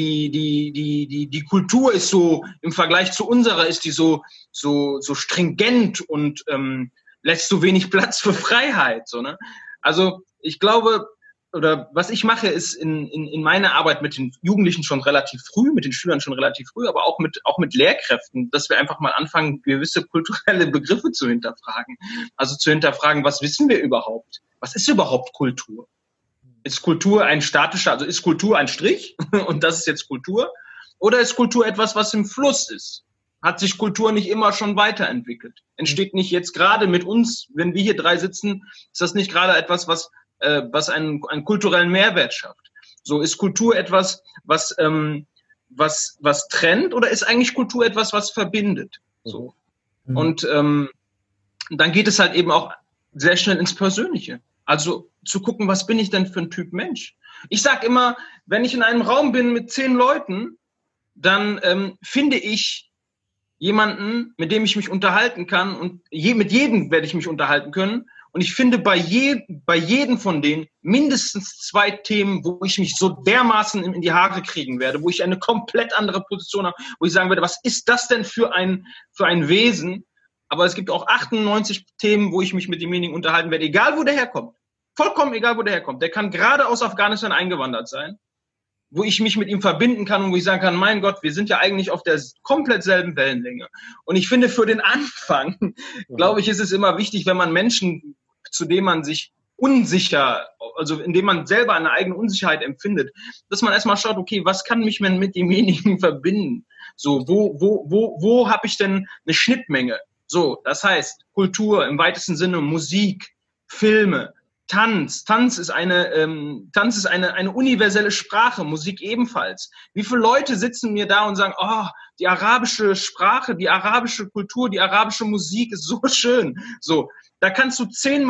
S3: die Kultur ist so im Vergleich zu unserer ist die so stringent und lässt so wenig Platz für Freiheit, so, ne? Also ich glaube, oder was ich mache, ist in meiner Arbeit mit den Jugendlichen schon relativ früh, mit den Schülern schon relativ früh, aber auch mit Lehrkräften, dass wir einfach mal anfangen, gewisse kulturelle Begriffe zu hinterfragen. Also zu hinterfragen, was wissen wir überhaupt? Was ist überhaupt Kultur? Ist Kultur ein statischer, also ist Kultur ein Strich und das ist jetzt Kultur? Oder ist Kultur etwas, was im Fluss ist? Hat sich Kultur nicht immer schon weiterentwickelt? Entsteht nicht jetzt gerade mit uns, wenn wir hier drei sitzen, ist das nicht gerade etwas, was einen kulturellen Mehrwert schafft? So, ist Kultur etwas, was trennt, oder ist eigentlich Kultur etwas, was verbindet? So. Und dann geht es halt eben auch sehr schnell ins Persönliche. Also zu gucken, was bin ich denn für ein Typ Mensch? Ich sag immer, wenn ich in einem Raum bin mit 10 Leuten, dann finde ich jemanden, mit dem ich mich unterhalten kann, und mit jedem werde ich mich unterhalten können. Und ich finde bei jedem von denen mindestens 2 Themen, wo ich mich so dermaßen in die Haare kriegen werde, wo ich eine komplett andere Position habe, wo ich sagen werde, was ist das denn für ein Wesen? Aber es gibt auch 98 Themen, wo ich mich mit demjenigen unterhalten werde, egal wo der herkommt. Vollkommen egal, wo der herkommt. Der kann gerade aus Afghanistan eingewandert sein, wo ich mich mit ihm verbinden kann und wo ich sagen kann, mein Gott, wir sind ja eigentlich auf der komplett selben Wellenlänge. Und ich finde, für den Anfang, glaube ich, ist es immer wichtig, wenn man Menschen, zu denen man sich unsicher, also indem man selber eine eigene Unsicherheit empfindet, dass man erstmal schaut, okay, was kann mich denn mit demjenigen verbinden? So, wo habe ich denn eine Schnittmenge? So, das heißt, Kultur im weitesten Sinne, Musik, Filme, Tanz. Tanz ist eine universelle Sprache, Musik ebenfalls. Wie viele Leute sitzen mir da und sagen, oh, die arabische Sprache, die arabische Kultur, die arabische Musik ist so schön. So, da kannst du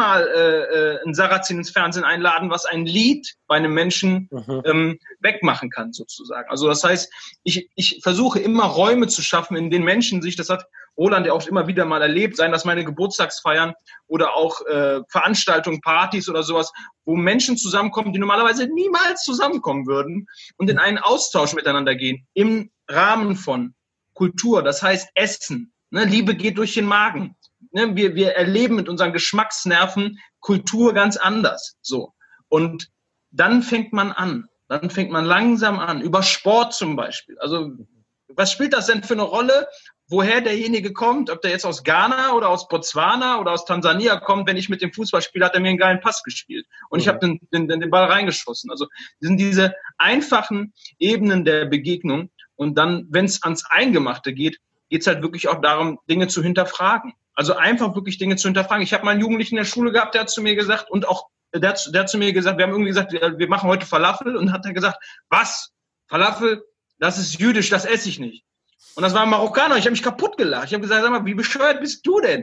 S3: 10-mal ein Sarrazin ins Fernsehen einladen, was ein Lied bei einem Menschen wegmachen kann, sozusagen. Also das heißt, ich versuche immer Räume zu schaffen, in denen Menschen sich, das hat Roland ja auch immer wieder mal erlebt, seien das meine Geburtstagsfeiern oder auch Veranstaltungen, Partys oder sowas, wo Menschen zusammenkommen, die normalerweise niemals zusammenkommen würden und in einen Austausch miteinander gehen, im Rahmen von Kultur, das heißt Essen. Ne? Liebe geht durch den Magen. Ne? Wir erleben mit unseren Geschmacksnerven Kultur ganz anders. So. Und dann fängt man an. Dann fängt man langsam an. Über Sport zum Beispiel. Also, was spielt das denn für eine Rolle, woher derjenige kommt? Ob der jetzt aus Ghana oder aus Botswana oder aus Tansania kommt, wenn ich mit dem Fußball spiele, hat er mir einen geilen Pass gespielt. Und ich habe den Ball reingeschossen. Also, das sind diese einfachen Ebenen der Begegnung. Und dann, wenn es ans Eingemachte geht, geht es halt wirklich auch darum, Dinge zu hinterfragen. Also einfach wirklich Dinge zu hinterfragen. Ich habe mal einen Jugendlichen in der Schule gehabt, der hat zu mir gesagt, und auch der hat zu mir gesagt, wir haben irgendwie gesagt, wir machen heute Falafel, und hat er gesagt, was? Falafel? Das ist jüdisch, das esse ich nicht. Und das war ein Marokkaner, ich habe mich kaputt gelacht. Ich habe gesagt, sag mal, wie bescheuert bist du denn?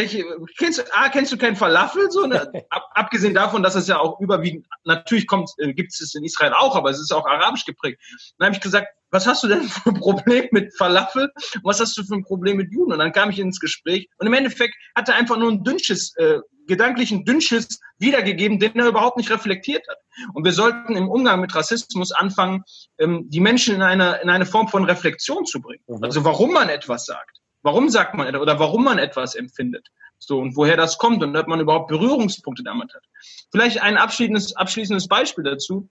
S3: Kennst du keinen Falafel? So, ne? Abgesehen davon, dass es ja auch überwiegend, natürlich gibt es in Israel auch, aber es ist auch arabisch geprägt. Dann habe ich gesagt, was hast du denn für ein Problem mit Falafel? Und was hast du für ein Problem mit Juden? Und dann kam ich ins Gespräch und im Endeffekt hat er einfach nur einen gedanklichen Dünnschiss wiedergegeben, den er überhaupt nicht reflektiert hat. Und wir sollten im Umgang mit Rassismus anfangen, die Menschen in eine Form von Reflexion zu bringen. Also warum man etwas sagt. Warum sagt man etwas oder warum man etwas empfindet? So, und woher das kommt und ob man überhaupt Berührungspunkte damit hat. Vielleicht ein abschließendes Beispiel dazu,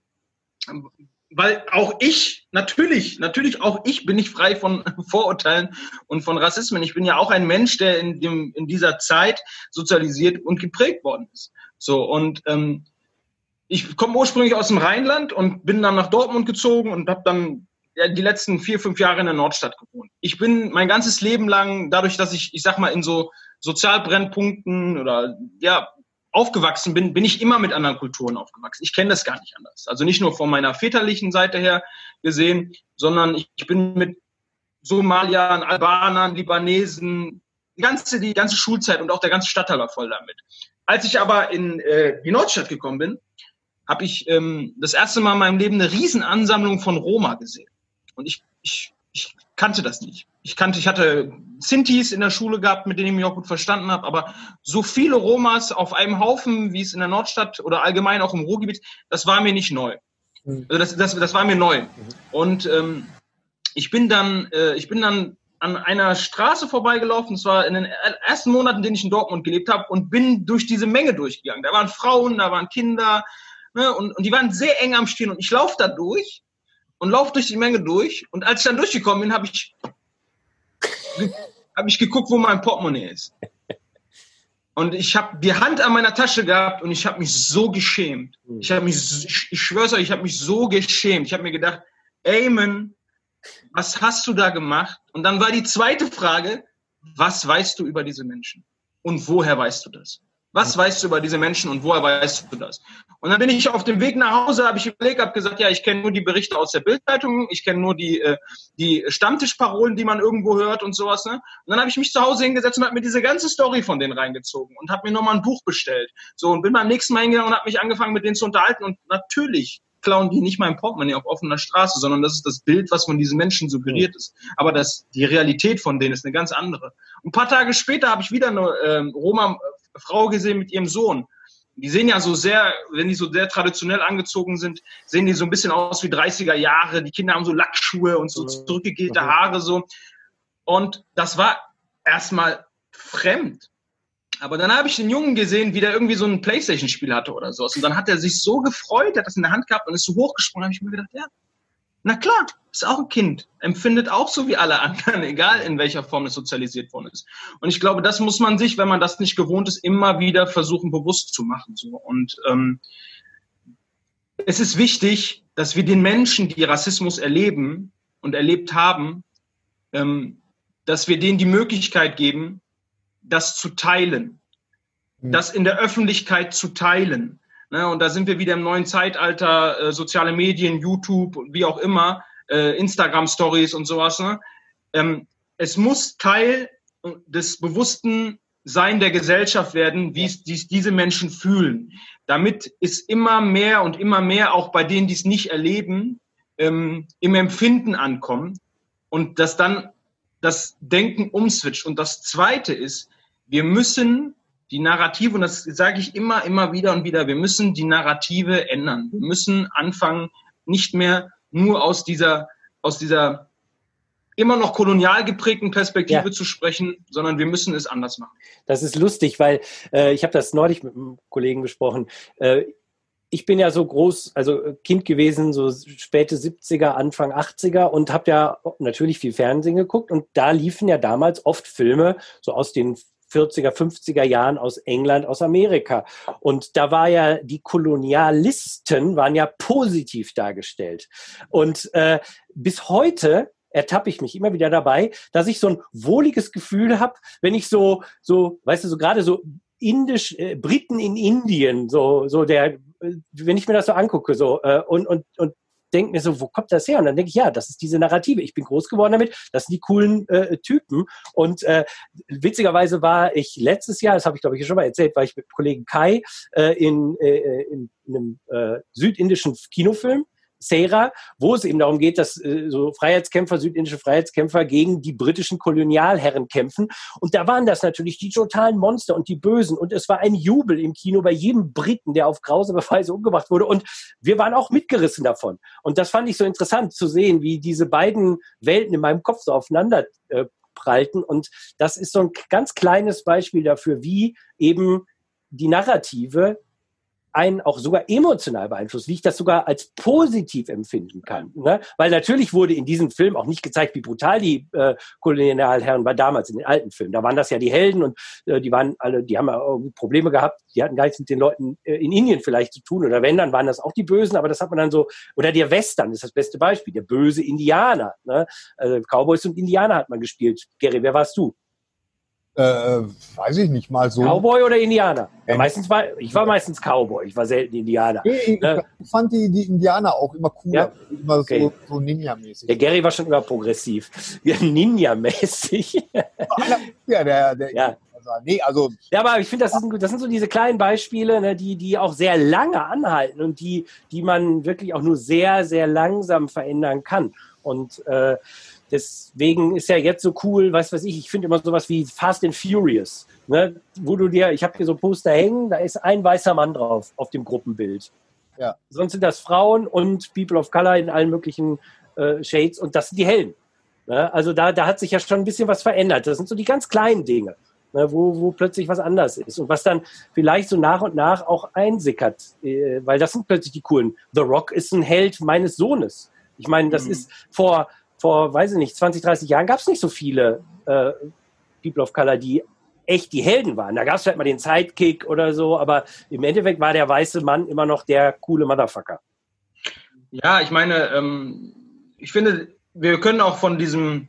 S3: weil auch ich, natürlich auch ich bin nicht frei von Vorurteilen und von Rassismen. Ich bin ja auch ein Mensch, der in dieser Zeit sozialisiert und geprägt worden ist. So, und ich komme ursprünglich aus dem Rheinland und bin dann nach Dortmund gezogen und habe dann die letzten 4-5 Jahre in der Nordstadt gewohnt. Ich bin mein ganzes Leben lang, dadurch, dass ich sag mal, in so Sozialbrennpunkten oder ja aufgewachsen bin ich immer mit anderen Kulturen aufgewachsen. Ich kenne das gar nicht anders. Also nicht nur von meiner väterlichen Seite her gesehen, sondern ich bin mit Somaliern, Albanern, Libanesen, die ganze Schulzeit und auch der ganze Stadtteil war voll damit. Als ich aber in die Nordstadt gekommen bin, habe ich das erste Mal in meinem Leben eine Riesenansammlung von Roma gesehen. Und ich ich kannte das nicht. Ich hatte Sintis in der Schule gehabt, mit denen ich mich auch gut verstanden habe, aber so viele Romas auf einem Haufen, wie es in der Nordstadt oder allgemein auch im Ruhrgebiet, das war mir nicht neu. Also das war mir neu. Und ich bin dann an einer Straße vorbeigelaufen, das war in den ersten Monaten, in denen ich in Dortmund gelebt habe, und bin durch diese Menge durchgegangen. Da waren Frauen, da waren Kinder, ne, und die waren sehr eng am Stehen. Und ich laufe da durch und laufe durch die Menge durch. Und als ich dann durchgekommen bin, habe ich geguckt, wo mein Portemonnaie ist. Und ich habe die Hand an meiner Tasche gehabt und ich habe mich so geschämt. Ich schwör's euch, ich habe mich so geschämt. Ich habe mir gedacht, Ayman, was hast du da gemacht? Und dann war die zweite Frage, was weißt du über diese Menschen? Und woher weißt du das? Was weißt du über diese Menschen und woher weißt du das? Und dann bin ich auf dem Weg nach Hause, habe ich überlegt, habe gesagt, ja, ich kenne nur die Berichte aus der Bild-Zeitung, ich kenne nur die Stammtischparolen, die man irgendwo hört und sowas. Ne? Und dann habe ich mich zu Hause hingesetzt und habe mir diese ganze Story von denen reingezogen und habe mir nochmal ein Buch bestellt. So, und bin beim nächsten Mal hingegangen und habe mich angefangen, mit denen zu unterhalten. Und natürlich klauen die nicht mein Portemonnaie auf offener Straße, sondern das ist das Bild, was von diesen Menschen suggeriert ist. Aber die Realität von denen ist eine ganz andere. Und ein paar Tage später habe ich wieder eine Roma-Frau gesehen mit ihrem Sohn. Die sehen ja so sehr, wenn die so sehr traditionell angezogen sind, sehen die so ein bisschen aus wie 30er Jahre. Die Kinder haben so Lackschuhe und so zurückgegelte Haare so. Und das war erstmal fremd. Aber dann habe ich den Jungen gesehen, wie der irgendwie so ein Playstation-Spiel hatte oder sowas. Und dann hat er sich so gefreut, er hat das in der Hand gehabt und ist so hochgesprungen. Da habe ich mir gedacht, ja, na klar, ist auch ein Kind, empfindet auch so wie alle anderen, egal in welcher Form es sozialisiert worden ist. Und ich glaube, das muss man sich, wenn man das nicht gewohnt ist, immer wieder versuchen, bewusst zu machen. So. Und es ist wichtig, dass wir den Menschen, die Rassismus erleben und erlebt haben, dass wir denen die Möglichkeit geben, das zu teilen, das in der Öffentlichkeit zu teilen. Ne, und da sind wir wieder im neuen Zeitalter, soziale Medien, YouTube, wie auch immer, Instagram-Stories und sowas. Ne? Es muss Teil des bewussten Sein der Gesellschaft werden, wie es diese Menschen fühlen. Damit es immer mehr und immer mehr auch bei denen, die es nicht erleben, im Empfinden ankommt und dass dann das Denken umswitcht. Und das Zweite ist, wir müssen die Narrative, und das sage ich immer wieder und wieder, wir müssen die Narrative ändern. Wir müssen anfangen, nicht mehr nur aus dieser immer noch kolonial geprägten Perspektive zu sprechen, sondern wir müssen es anders machen.
S1: Das ist lustig, weil ich habe das neulich mit einem Kollegen besprochen. Ich bin ja so groß, also Kind gewesen, so späte 70er, Anfang 80er und habe ja natürlich viel Fernsehen geguckt und da liefen ja damals oft Filme so aus den 40er, 50er Jahren aus England, aus Amerika. Und da war ja, die Kolonialisten waren ja positiv dargestellt. Und bis heute ertappe ich mich immer wieder dabei, dass ich so ein wohliges Gefühl habe, wenn ich so, weißt du, so gerade so Briten in Indien, wenn ich mir das so angucke, so, und denke mir so, wo kommt das her? Und dann denke ich, ja, das ist diese Narrative. Ich bin groß geworden damit. Das sind die coolen Typen. Und witzigerweise war ich letztes Jahr, das habe ich glaube ich schon mal erzählt, war ich mit Kollegen Kai in einem südindischen Kinofilm, Sera, wo es eben darum geht, dass so südindische Freiheitskämpfer gegen die britischen Kolonialherren kämpfen. Und da waren das natürlich die totalen Monster und die Bösen. Und es war ein Jubel im Kino bei jedem Briten, der auf grausame Weise umgebracht wurde. Und wir waren auch mitgerissen davon. Und das fand ich so interessant zu sehen, wie diese beiden Welten in meinem Kopf so aufeinander prallten. Und das ist so ein ganz kleines Beispiel dafür, wie eben die Narrative einen auch sogar emotional beeinflusst, wie ich das sogar als positiv empfinden kann. Ne? Weil natürlich wurde in diesem Film auch nicht gezeigt, wie brutal die Kolonialherren war damals in den alten Filmen. Da waren das ja die Helden und die haben ja Probleme gehabt, die hatten gar nichts mit den Leuten in Indien vielleicht zu tun oder wenn, dann waren das auch die Bösen, aber das hat man dann so, oder der Western ist das beste Beispiel, der böse Indianer. Ne? Also Cowboys und Indianer hat man gespielt. Gary, wer warst du?
S2: Weiß ich nicht mal so.
S1: Cowboy oder Indianer? Ja, ich war meistens Cowboy, ich war selten Indianer.
S2: Ich fand die Indianer auch immer cooler,
S1: ja?
S2: Immer okay. so Ninja-mäßig.
S1: Der Gary war schon immer progressiv. Ninja-mäßig.
S2: Ja. Ja,
S1: aber ich finde, das sind so diese kleinen Beispiele, ne, die auch sehr lange anhalten und die man wirklich auch nur sehr, sehr langsam verändern kann. Und deswegen ist ja jetzt so cool, ich finde immer sowas wie Fast and Furious, ne? Ich habe hier so Poster hängen, da ist ein weißer Mann drauf auf dem Gruppenbild.
S2: Ja.
S1: Sonst sind das Frauen und People of Color in allen möglichen Shades und das sind die Helden. Ne? Also da hat sich ja schon ein bisschen was verändert. Das sind so die ganz kleinen Dinge, ne? wo plötzlich was anders ist und was dann vielleicht so nach und nach auch einsickert, weil das sind plötzlich die coolen. The Rock ist ein Held meines Sohnes. Ich meine, das ist vor, weiß ich nicht, 20, 30 Jahren gab es nicht so viele People of Color, die echt die Helden waren. Da gab es vielleicht mal den Sidekick oder so, aber im Endeffekt war der weiße Mann immer noch der coole Motherfucker.
S3: Ja, ich meine, ich finde, wir können auch von diesem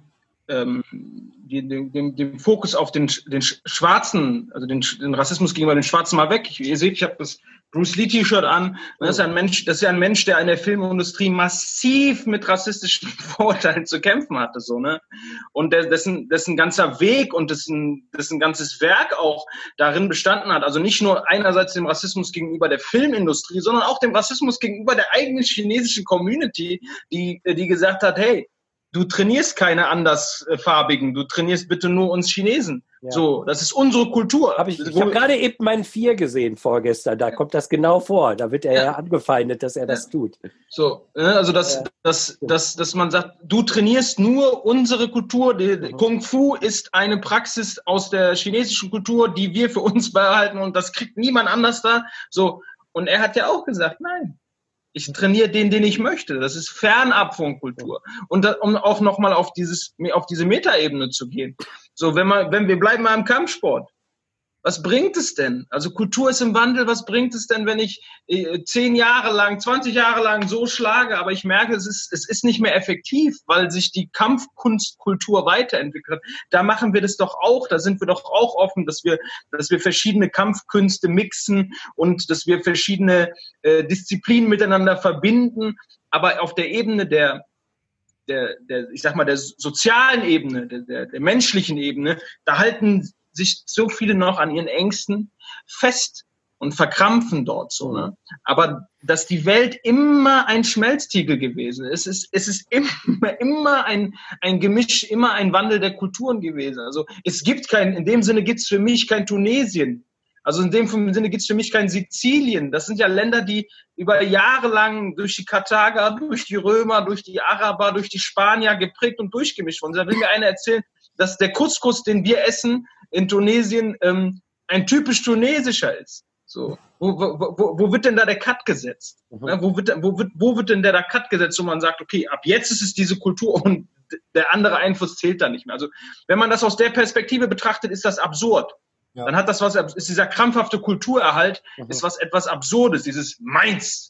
S3: dem Fokus auf den Schwarzen, also den Rassismus gegenüber den Schwarzen mal weg. Ihr seht, ich habe das Bruce Lee T-Shirt an. Das ist ja ein Mensch, der in der Filmindustrie massiv mit rassistischen Vorurteilen zu kämpfen hatte, so, ne? Und dessen ganzer Weg und dessen ganzes Werk auch darin bestanden hat. Also nicht nur einerseits dem Rassismus gegenüber der Filmindustrie, sondern auch dem Rassismus gegenüber der eigenen chinesischen Community, die gesagt hat, hey, du trainierst keine andersfarbigen, du trainierst bitte nur uns Chinesen. Ja. So, das ist unsere Kultur.
S1: Ich habe gerade Ip Man 4 gesehen vorgestern, da kommt das genau vor. Da wird er ja angefeindet, dass er das tut.
S3: So, also dass man sagt, du trainierst nur unsere Kultur. Kung Fu ist eine Praxis aus der chinesischen Kultur, die wir für uns behalten und das kriegt niemand anders da. So, und er hat ja auch gesagt, nein. Ich trainiere den ich möchte. Das ist fernab von Kultur. Und um auch nochmal auf diese Metaebene zu gehen. So, wenn wir bleiben mal im Kampfsport. Was bringt es denn? Also Kultur ist im Wandel. Was bringt es denn, wenn ich 10 Jahre lang, 20 Jahre lang so schlage, aber ich merke, es ist nicht mehr effektiv, weil sich die Kampfkunstkultur weiterentwickelt hat. Da machen wir das doch auch. Da sind wir doch auch offen, dass wir verschiedene Kampfkünste mixen und dass wir verschiedene Disziplinen miteinander verbinden. Aber auf der Ebene ich sag mal, der sozialen Ebene, der menschlichen Ebene, da halten sich so viele noch an ihren Ängsten fest und verkrampfen dort so, ne? Aber dass die Welt immer ein Schmelztiegel gewesen ist, es ist immer ein Gemisch, immer ein Wandel der Kulturen gewesen. Also in dem Sinne gibt's für mich kein Tunesien. Also in dem Sinne gibt's für mich kein Sizilien. Das sind ja Länder, die über Jahre lang durch die Karthager, durch die Römer, durch die Araber, durch die Spanier geprägt und durchgemischt wurden. Da will mir einer erzählen, dass der Couscous, den wir essen in Tunesien, ein typisch tunesischer ist. So, wo wird denn da der Cut gesetzt? Ja, wo wird denn der Cut gesetzt, wo man sagt, okay, ab jetzt ist es diese Kultur und der andere Einfluss zählt da nicht mehr. Also wenn man das aus der Perspektive betrachtet, ist das absurd. Ja. Dann hat ist dieser krampfhafte Kulturerhalt, ist etwas Absurdes, dieses Meins.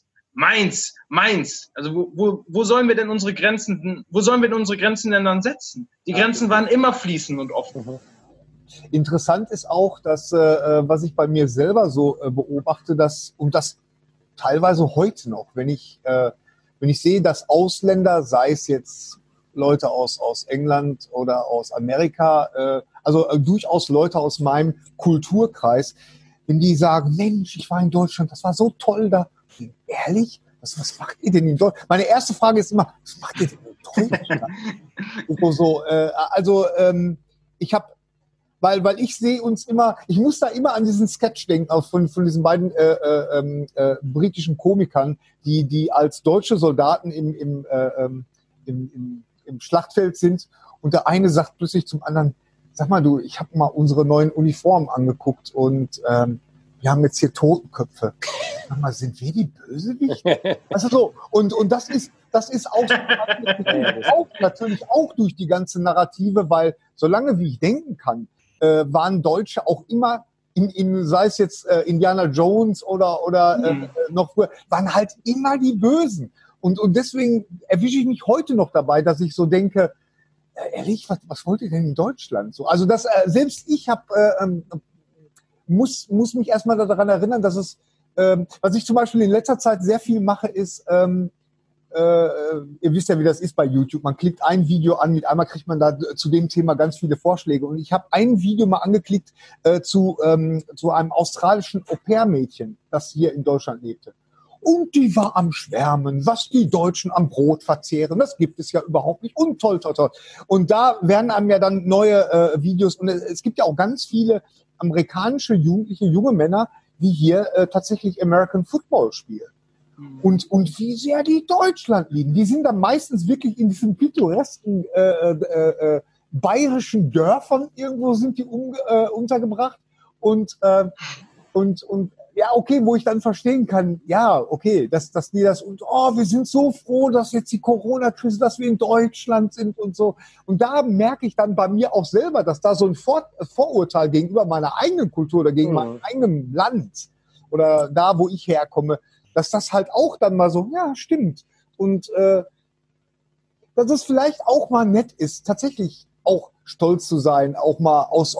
S3: Also wo sollen wir denn unsere Grenzen denn dann setzen? Die Grenzen waren immer fließend und offen.
S2: Interessant ist auch, dass was ich bei mir selber so beobachte, und das teilweise heute noch, wenn ich sehe, dass Ausländer, sei es jetzt Leute aus England oder aus Amerika, also durchaus Leute aus meinem Kulturkreis, wenn die sagen, Mensch, ich war in Deutschland, das war so toll da. Ehrlich? Was macht ihr denn in Deutschland? Meine erste Frage ist immer, was macht ihr denn in Deutschland? Ich habe, weil ich sehe uns immer, ich muss da immer an diesen Sketch denken, auch von diesen beiden britischen Komikern, die als deutsche Soldaten im Schlachtfeld sind und der eine sagt plötzlich zum anderen, sag mal du, ich habe mal unsere neuen Uniformen angeguckt und wir haben jetzt hier Totenköpfe. Sag mal, sind wir die Bösewichte? Also so, und das ist auch natürlich auch durch die ganze Narrative, weil solange wie ich denken kann, waren Deutsche auch immer sei es jetzt Indiana Jones oder noch früher, waren halt immer die Bösen. Und deswegen erwische ich mich heute noch dabei, dass ich so denke, ehrlich, was wollt ihr denn in Deutschland? So, also selbst ich muss mich erstmal daran erinnern, dass es, was ich zum Beispiel in letzter Zeit sehr viel mache, ist, ihr wisst ja, wie das ist bei YouTube. Man klickt ein Video an, mit einmal kriegt man da zu dem Thema ganz viele Vorschläge. Und ich habe ein Video mal angeklickt zu einem australischen Au-pair-Mädchen, das hier in Deutschland lebte. Und die war am Schwärmen, was die Deutschen am Brot verzehren. Das gibt es ja überhaupt nicht. Und toll, toll, toll. Und da werden einem ja dann neue Videos. Und es gibt ja auch ganz viele amerikanische Jugendliche, junge Männer, die hier tatsächlich American Football spielen. Und wie sehr die Deutschland lieben. Die sind dann meistens wirklich in diesen pittoresken bayerischen Dörfern irgendwo sind die untergebracht. Und ja, okay, wo ich dann verstehen kann, ja, okay, dass die das und wir sind so froh, dass jetzt die Corona-Krise, dass wir in Deutschland sind und so. Und da merke ich dann bei mir auch selber, dass da so ein Vorurteil gegenüber meiner eigenen Kultur oder gegen meinem eigenen Land oder da, wo ich herkomme, dass das halt auch dann mal so, ja, stimmt. Und dass es vielleicht auch mal nett ist, tatsächlich auch stolz zu sein, auch mal aus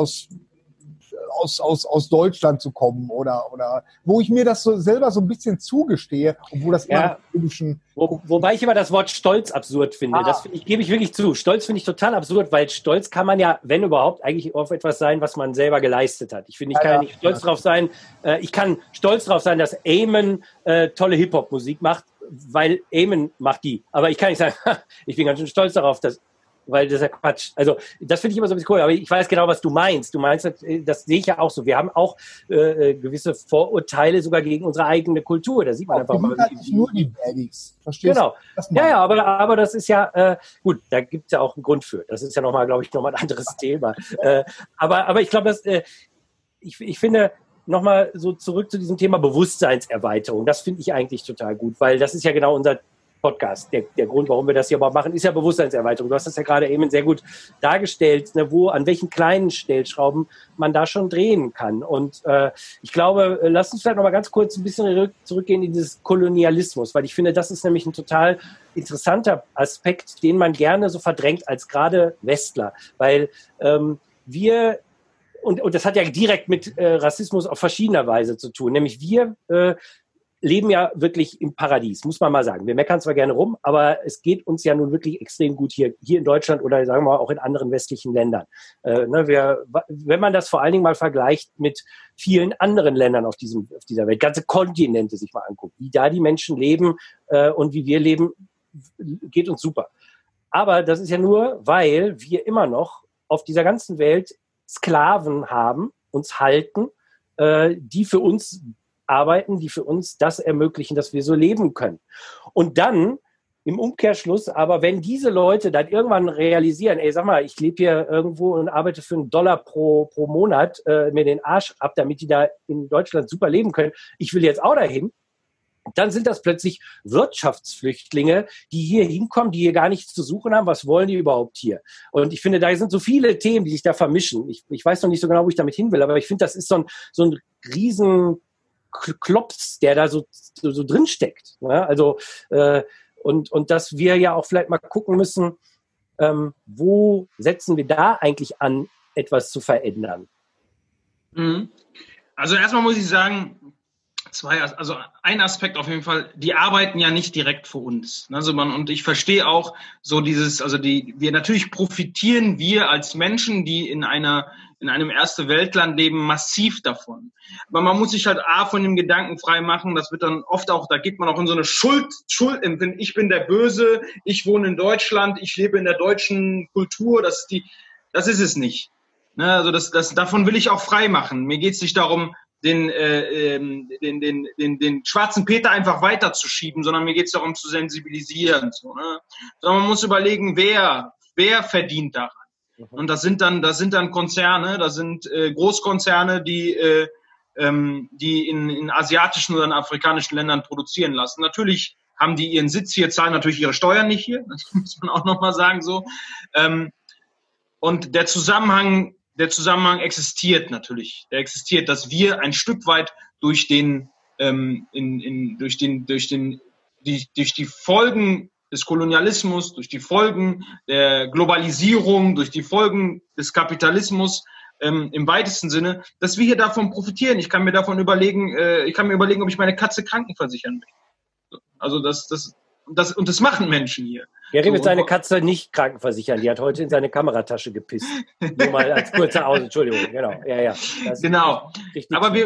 S2: Deutschland zu kommen oder wo ich mir das so selber so ein bisschen zugestehe, obwohl das immer
S1: wobei ich immer das Wort Stolz absurd finde. Das gebe ich wirklich zu. Stolz finde ich total absurd, weil Stolz kann man ja, wenn überhaupt, eigentlich auf etwas sein, was man selber geleistet hat. Ich finde, ich kann ja nicht stolz drauf sein. Ich kann stolz drauf sein, dass Eamon tolle Hip-Hop-Musik macht, weil Eamon macht die. Aber ich kann nicht sagen, ich bin ganz schön stolz darauf, dass weil das ist ja Quatsch. Also das finde ich immer so ein bisschen cool, aber ich weiß genau, was du meinst. Du meinst, das sehe ich ja auch so. Wir haben auch gewisse Vorurteile sogar gegen unsere eigene Kultur. Da sieht man einfach mal.
S2: Nicht nur die Baddies. Verstehst
S1: du? Genau. Ja, aber das ist ja, gut, da gibt es ja auch einen Grund für. Das ist ja nochmal, glaube ich, nochmal ein anderes Thema. Aber ich glaube, dass ich finde, nochmal so zurück zu diesem Thema Bewusstseinserweiterung. Das finde ich eigentlich total gut, weil das ist ja genau unser Podcast. Der Grund, warum wir das hier überhaupt machen, ist ja Bewusstseinserweiterung. Du hast das ja gerade eben sehr gut dargestellt, ne, an welchen kleinen Stellschrauben man da schon drehen kann. Und ich glaube, lass uns vielleicht noch mal ganz kurz ein bisschen zurückgehen in dieses Kolonialismus, weil ich finde, das ist nämlich ein total interessanter Aspekt, den man gerne so verdrängt als gerade Westler, weil wir und das hat ja direkt mit Rassismus auf verschiedener Weise zu tun, nämlich wir leben ja wirklich im Paradies, muss man mal sagen. Wir meckern zwar gerne rum, aber es geht uns ja nun wirklich extrem gut hier in Deutschland oder sagen wir mal auch in anderen westlichen Ländern. Wenn man das vor allen Dingen mal vergleicht mit vielen anderen Ländern auf dieser Welt, ganze Kontinente sich mal anguckt, wie da die Menschen leben und wie wir leben, geht uns super. Aber das ist ja nur, weil wir immer noch auf dieser ganzen Welt Sklaven haben, uns halten, die für uns arbeiten, die für uns das ermöglichen, dass wir so leben können. Und dann im Umkehrschluss, aber wenn diese Leute dann irgendwann realisieren, sag mal, ich lebe hier irgendwo und arbeite für $1 pro Monat mir den Arsch ab, damit die da in Deutschland super leben können, ich will jetzt auch dahin, dann sind das plötzlich Wirtschaftsflüchtlinge, die hier hinkommen, die hier gar nichts zu suchen haben. Was wollen die überhaupt hier? Und ich finde, da sind so viele Themen, die sich da vermischen. Ich weiß noch nicht so genau, wo ich damit hin will, aber ich finde, das ist so ein riesen Klops, der da so drin steckt. Ja? Also und dass wir ja auch vielleicht mal gucken müssen, wo setzen wir da eigentlich an, etwas zu verändern?
S3: Also erstmal muss ich sagen, also ein Aspekt auf jeden Fall, die arbeiten ja nicht direkt für uns. Also und ich verstehe auch so wir natürlich profitieren wir als Menschen, die in einem Erste-Welt-Land leben, massiv davon. Aber man muss sich halt von dem Gedanken frei machen, das wird dann oft auch, da geht man auch in so eine Schuld, ich bin der Böse, ich wohne in Deutschland, ich lebe in der deutschen Kultur, das ist es nicht. Ne, also davon will ich auch frei machen. Mir geht es nicht darum, den schwarzen Peter einfach weiterzuschieben, sondern mir geht es darum zu sensibilisieren. So, ne? Sondern man muss überlegen, wer verdient daran. Und das sind dann Konzerne, das sind Großkonzerne, die in asiatischen oder in afrikanischen Ländern produzieren lassen. Natürlich haben die ihren Sitz hier, zahlen natürlich ihre Steuern nicht hier, das muss man auch nochmal sagen so. Und der Zusammenhang existiert natürlich. Der existiert, dass wir ein Stück weit durch die Folgen des Kolonialismus, durch die Folgen der Globalisierung, durch die Folgen des Kapitalismus im weitesten Sinne, dass wir hier davon profitieren. Ich kann mir überlegen, ob ich meine Katze krankenversichern will. Also das machen Menschen hier.
S1: Gary wird seine Katze nicht krankenversichern. Die hat heute in seine Kameratasche gepisst. Nur mal als kurzer Entschuldigung. Genau. Ja.
S3: Genau. Aber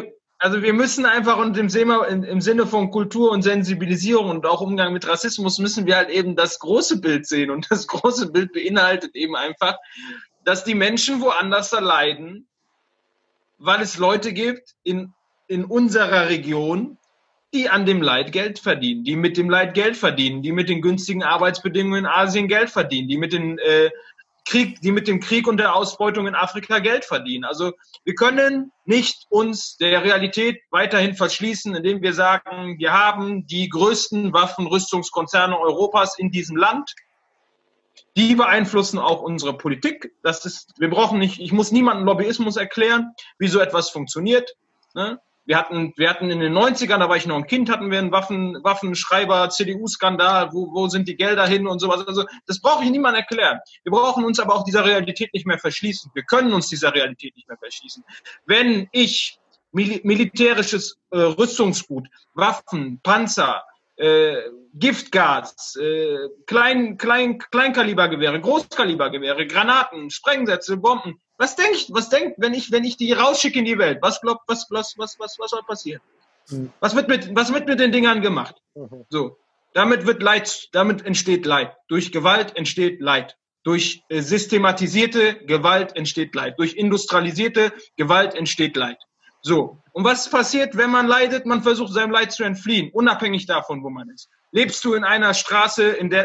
S3: Also wir müssen einfach und im Sinne von Kultur und Sensibilisierung und auch Umgang mit Rassismus müssen wir halt eben das große Bild sehen. Und das große Bild beinhaltet eben einfach, dass die Menschen woanders leiden, weil es Leute gibt in unserer Region, die an dem Leid Geld verdienen, die mit dem Leid Geld verdienen, die mit den günstigen Arbeitsbedingungen in Asien Geld verdienen, die mit dem Krieg und der Ausbeutung in Afrika Geld verdienen. Also wir können nicht uns der Realität weiterhin verschließen, indem wir sagen, wir haben die größten Waffenrüstungskonzerne Europas in diesem Land. Die beeinflussen auch unsere Politik. Ich muss niemandem Lobbyismus erklären, wie so etwas funktioniert. Ne? Wir hatten in den 90ern, da war ich noch ein Kind, hatten wir einen Waffenschreiber, CDU-Skandal, wo sind die Gelder hin und sowas. Also das brauche ich niemandem erklären. Wir brauchen uns aber auch dieser Realität nicht mehr verschließen. Wir können uns dieser Realität nicht mehr verschließen. Wenn ich militärisches Rüstungsgut, Waffen, Panzer, Giftgas, Kleinkalibergewehre, Großkalibergewehre, Granaten, Sprengsätze, Bomben. Was denkt, wenn ich die rausschicke in die Welt? Was soll passieren? Was wird mit den Dingern gemacht? So. Damit entsteht Leid. Durch Gewalt entsteht Leid. Durch systematisierte Gewalt entsteht Leid. Durch industrialisierte Gewalt entsteht Leid. So. Und was passiert, wenn man leidet? Man versucht, seinem Leid zu entfliehen, unabhängig davon, wo man ist. Lebst du in einer Straße, in der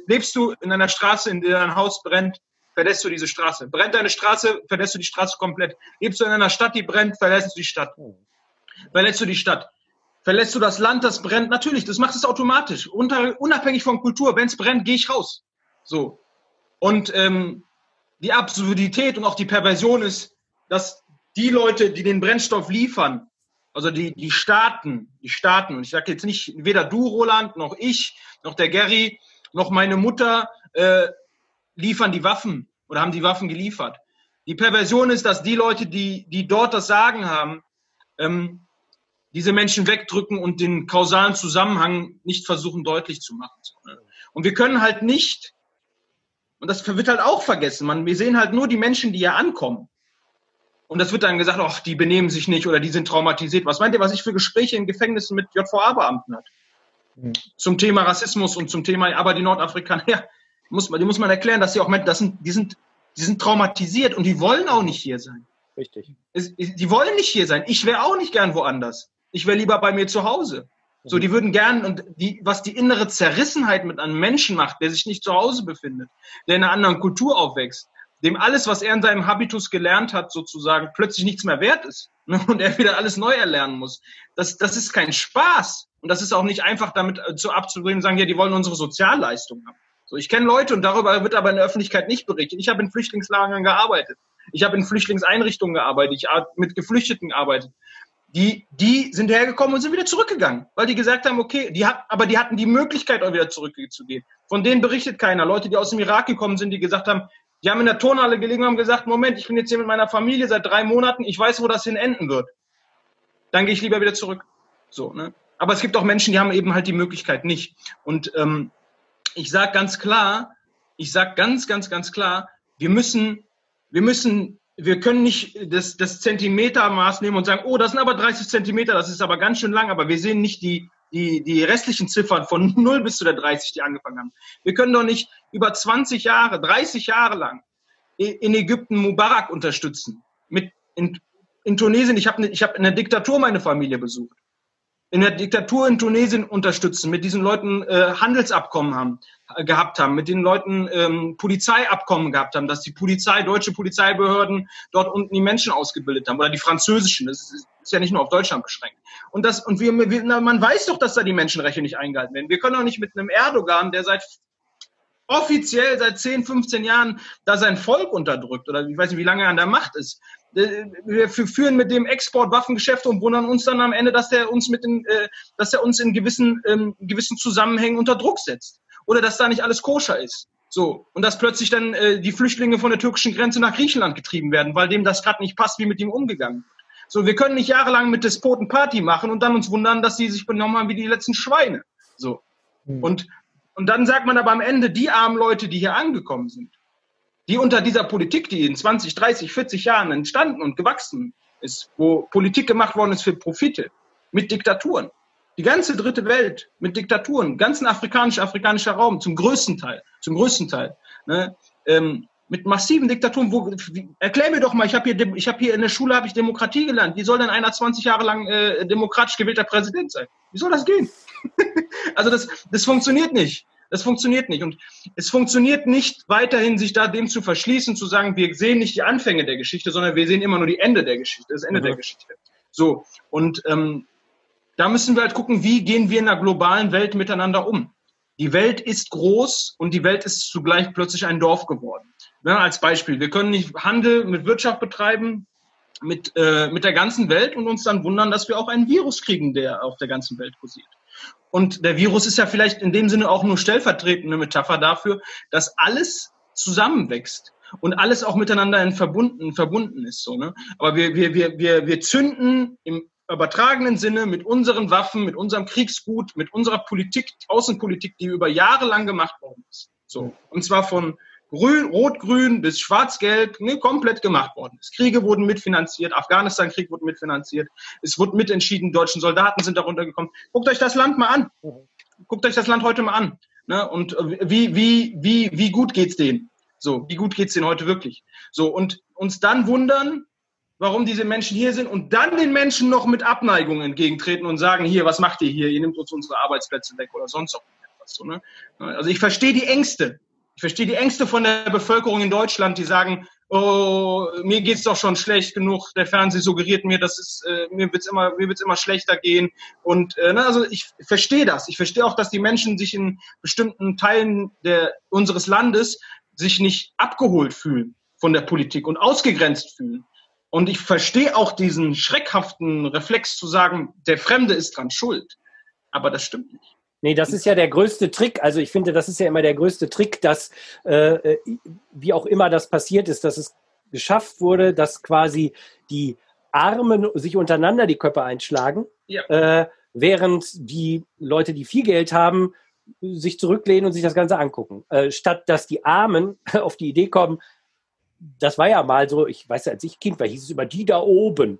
S3: dein Haus brennt, verlässt du diese Straße. Brennt deine Straße, verlässt du die Straße komplett. Lebst du in einer Stadt, die brennt, verlässt du die Stadt. Verlässt du die Stadt. Verlässt du das Land, das brennt? Natürlich, das macht es automatisch. Unabhängig von Kultur. Wenn es brennt, gehe ich raus. So. Und die Absurdität und auch die Perversion ist, dass die Leute, die den Brennstoff liefern, also die Staaten, und ich sage jetzt nicht, weder du, Roland, noch ich, noch der Gary, noch meine Mutter, liefern die Waffen oder haben die Waffen geliefert. Die Perversion ist, dass die Leute, die dort das Sagen haben, diese Menschen wegdrücken und den kausalen Zusammenhang nicht versuchen deutlich zu machen. Und wir können halt nicht, und das wird halt auch vergessen, wir sehen halt nur die Menschen, die hier ankommen. Und das wird dann gesagt, ach, die benehmen sich nicht oder die sind traumatisiert. Was meint ihr, was ich für Gespräche in Gefängnissen mit JVA-Beamten hatte? Zum Thema Rassismus und zum Thema, aber die Nordafrikaner, ja, die muss man erklären, dass sie auch, die sind traumatisiert und die wollen auch nicht hier sein.
S1: Richtig.
S3: Die wollen nicht hier sein. Ich wäre auch nicht gern woanders. Ich wäre lieber bei mir zu Hause. So, die würden gern, und was die innere Zerrissenheit mit einem Menschen macht, der sich nicht zu Hause befindet, der in einer anderen Kultur aufwächst, dem alles, was er in seinem Habitus gelernt hat, sozusagen plötzlich nichts mehr wert ist, ne, und er wieder alles neu erlernen muss. Das ist kein Spaß. Und das ist auch nicht einfach damit abzubringen und sagen, ja, die wollen unsere Sozialleistungen haben. So, ich kenne Leute, und darüber wird aber in der Öffentlichkeit nicht berichtet. Ich habe in Flüchtlingslagern gearbeitet. Ich habe in Flüchtlingseinrichtungen gearbeitet. Ich habe mit Geflüchteten gearbeitet. Die sind hergekommen und sind wieder zurückgegangen, weil die gesagt haben, okay, die hatten die Möglichkeit, auch wieder zurückzugehen. Von denen berichtet keiner. Leute, die aus dem Irak gekommen sind, die gesagt haben, die haben in der Turnhalle gelegen und haben gesagt, Moment, ich bin jetzt hier mit meiner Familie seit 3 Monaten, ich weiß, wo das hin enden wird. Dann gehe ich lieber wieder zurück. So, ne? Aber es gibt auch Menschen, die haben eben halt die Möglichkeit nicht. Und ich sage ganz klar, ganz klar, wir können nicht das Zentimetermaß nehmen und sagen, oh, das sind aber 30 Zentimeter, das ist aber ganz schön lang, aber wir sehen nicht die restlichen Ziffern von 0 bis zu der 30, die angefangen haben. Wir können doch nicht über 20 Jahre, 30 Jahre lang in Ägypten Mubarak unterstützen. In Tunesien, ich hab in der Diktatur meine Familie besucht. In der Diktatur in Tunesien unterstützen, mit diesen Leuten Handelsabkommen gehabt haben, mit den Leuten Polizeiabkommen gehabt haben, dass die deutsche Polizeibehörden dort unten die Menschen ausgebildet haben, oder die französischen, das ist ja nicht nur auf Deutschland beschränkt. Und man weiß doch, dass da die Menschenrechte nicht eingehalten werden. Wir können doch nicht mit einem Erdogan, der offiziell seit 10, 15 Jahren da sein Volk unterdrückt, oder ich weiß nicht, wie lange er an der Macht ist. Wir führen mit dem Export Waffengeschäfte und wundern uns dann am Ende, dass er uns in gewissen Zusammenhängen unter Druck setzt. Oder dass da nicht alles koscher ist. So. Und dass plötzlich dann die Flüchtlinge von der türkischen Grenze nach Griechenland getrieben werden, weil dem das gerade nicht passt, wie mit ihm umgegangen wird. So, wir können nicht jahrelang mit Despoten Party machen und dann uns wundern, dass sie sich benommen haben wie die letzten Schweine. So. Und dann sagt man aber am Ende, die armen Leute, die hier angekommen sind, die unter dieser Politik, die in 20, 30, 40 Jahren entstanden und gewachsen ist, wo Politik gemacht worden ist für Profite, mit Diktaturen. Die ganze dritte Welt mit Diktaturen, ganzen afrikanischer Raum, zum größten Teil, ne, mit massiven Diktaturen. Erklär mir doch mal, ich habe hier in der Schule Demokratie gelernt. Wie soll denn einer 20 Jahre lang demokratisch gewählter Präsident sein? Wie soll das gehen? Also das funktioniert nicht. Das funktioniert nicht. Und es funktioniert nicht, weiterhin sich da dem zu verschließen, zu sagen, wir sehen nicht die Anfänge der Geschichte, sondern wir sehen immer nur das Ende der Geschichte. So, und da müssen wir halt gucken, wie gehen wir in einer globalen Welt miteinander um. Die Welt ist groß und die Welt ist zugleich plötzlich ein Dorf geworden. Ja, als Beispiel, wir können nicht Handel mit Wirtschaft betreiben, mit der ganzen Welt und uns dann wundern, dass wir auch einen Virus kriegen, der auf der ganzen Welt kursiert. Und der Virus ist ja vielleicht in dem Sinne auch nur stellvertretende Metapher dafür, dass alles zusammenwächst und alles auch miteinander verbunden ist. So, ne? Aber wir zünden im übertragenen Sinne mit unseren Waffen, mit unserem Kriegsgut, mit unserer Politik, Außenpolitik, die über Jahre lang gemacht worden ist. So. Und zwar von Rot-Grün bis Schwarz-Gelb, komplett gemacht worden ist. Kriege wurden mitfinanziert, Afghanistan-Krieg wurde mitfinanziert, es wurde mitentschieden, deutschen Soldaten sind darunter gekommen. Guckt euch das Land mal an. Guckt euch das Land heute mal an. Ne? Und wie gut geht's denen? So, wie gut geht's denen heute wirklich? So, und uns dann wundern, warum diese Menschen hier sind und dann den Menschen noch mit Abneigung entgegentreten und sagen, hier, was macht ihr hier? Ihr nehmt uns unsere Arbeitsplätze weg oder sonst auch etwas. So, ne? Also ich verstehe die Ängste. Ich verstehe die Ängste von der Bevölkerung in Deutschland, die sagen, oh, mir geht's doch schon schlecht genug, der Fernseher suggeriert mir, mir wird's immer schlechter gehen. Und also ich verstehe das. Ich verstehe auch, dass die Menschen sich in bestimmten Teilen unseres Landes sich nicht abgeholt fühlen von der Politik und ausgegrenzt fühlen. Und ich verstehe auch diesen schreckhaften Reflex zu sagen, der Fremde ist dran schuld. Aber das stimmt nicht.
S1: Nee, das ist ja der größte Trick. Also ich finde, das ist ja immer der größte Trick, dass, wie auch immer das passiert ist, dass es geschafft wurde, dass quasi die Armen sich untereinander die Köpfe einschlagen, ja. Während die Leute, die viel Geld haben, sich zurücklehnen und sich das Ganze angucken. Statt dass die Armen auf die Idee kommen, das war ja mal so, ich weiß ja, als ich Kind war, hieß es immer die da oben.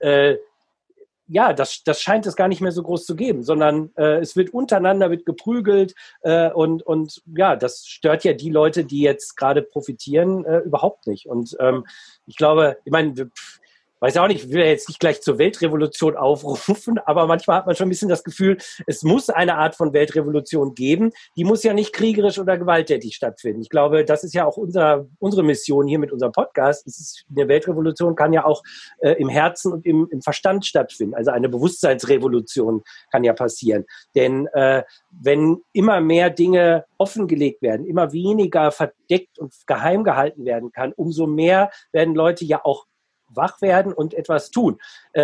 S1: Ja, das scheint es gar nicht mehr so groß zu geben, sondern es wird untereinander geprügelt und ja, das stört ja die Leute, die jetzt gerade profitieren, überhaupt nicht. Und ich glaube, ich meine, weiß auch nicht, ich will ja jetzt nicht gleich zur Weltrevolution aufrufen, aber manchmal hat man schon ein bisschen das Gefühl, es muss eine Art von Weltrevolution geben. Die muss ja nicht kriegerisch oder gewalttätig stattfinden. Ich glaube, das ist ja auch unsere Mission hier mit unserem Podcast. Eine Weltrevolution kann ja auch im Herzen und im Verstand stattfinden. Also eine Bewusstseinsrevolution kann ja passieren. Denn wenn immer mehr Dinge offengelegt werden, immer weniger verdeckt und geheim gehalten werden kann, umso mehr werden Leute ja auch wach werden und etwas tun.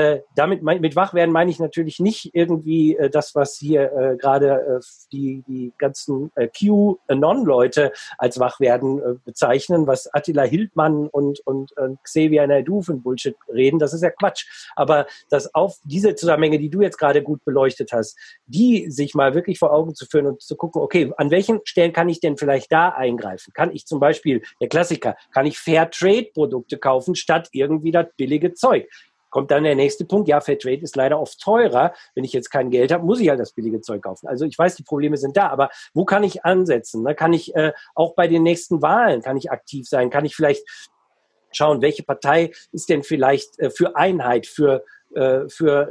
S1: Mit wach werden meine ich natürlich nicht irgendwie das, was hier gerade die ganzen QAnon-Leute als wach werden bezeichnen, was Attila Hildmann und Xavier Naidoo für Bullshit reden, das ist ja Quatsch. Aber dass auf diese Zusammenhänge, die du jetzt gerade gut beleuchtet hast, die sich mal wirklich vor Augen zu führen und zu gucken, okay, an welchen Stellen kann ich denn vielleicht da eingreifen? Kann ich zum Beispiel, der Klassiker, kann ich Fairtrade-Produkte kaufen, statt irgendwie das billige Zeug? Kommt dann der nächste Punkt, ja, Fairtrade ist leider oft teurer. Wenn ich jetzt kein Geld habe, muss ich halt das billige Zeug kaufen. Also ich weiß, die Probleme sind da, aber wo kann ich ansetzen? Da kann ich auch bei den nächsten Wahlen kann ich aktiv sein? Kann ich vielleicht schauen, welche Partei ist denn vielleicht für Einheit, für eine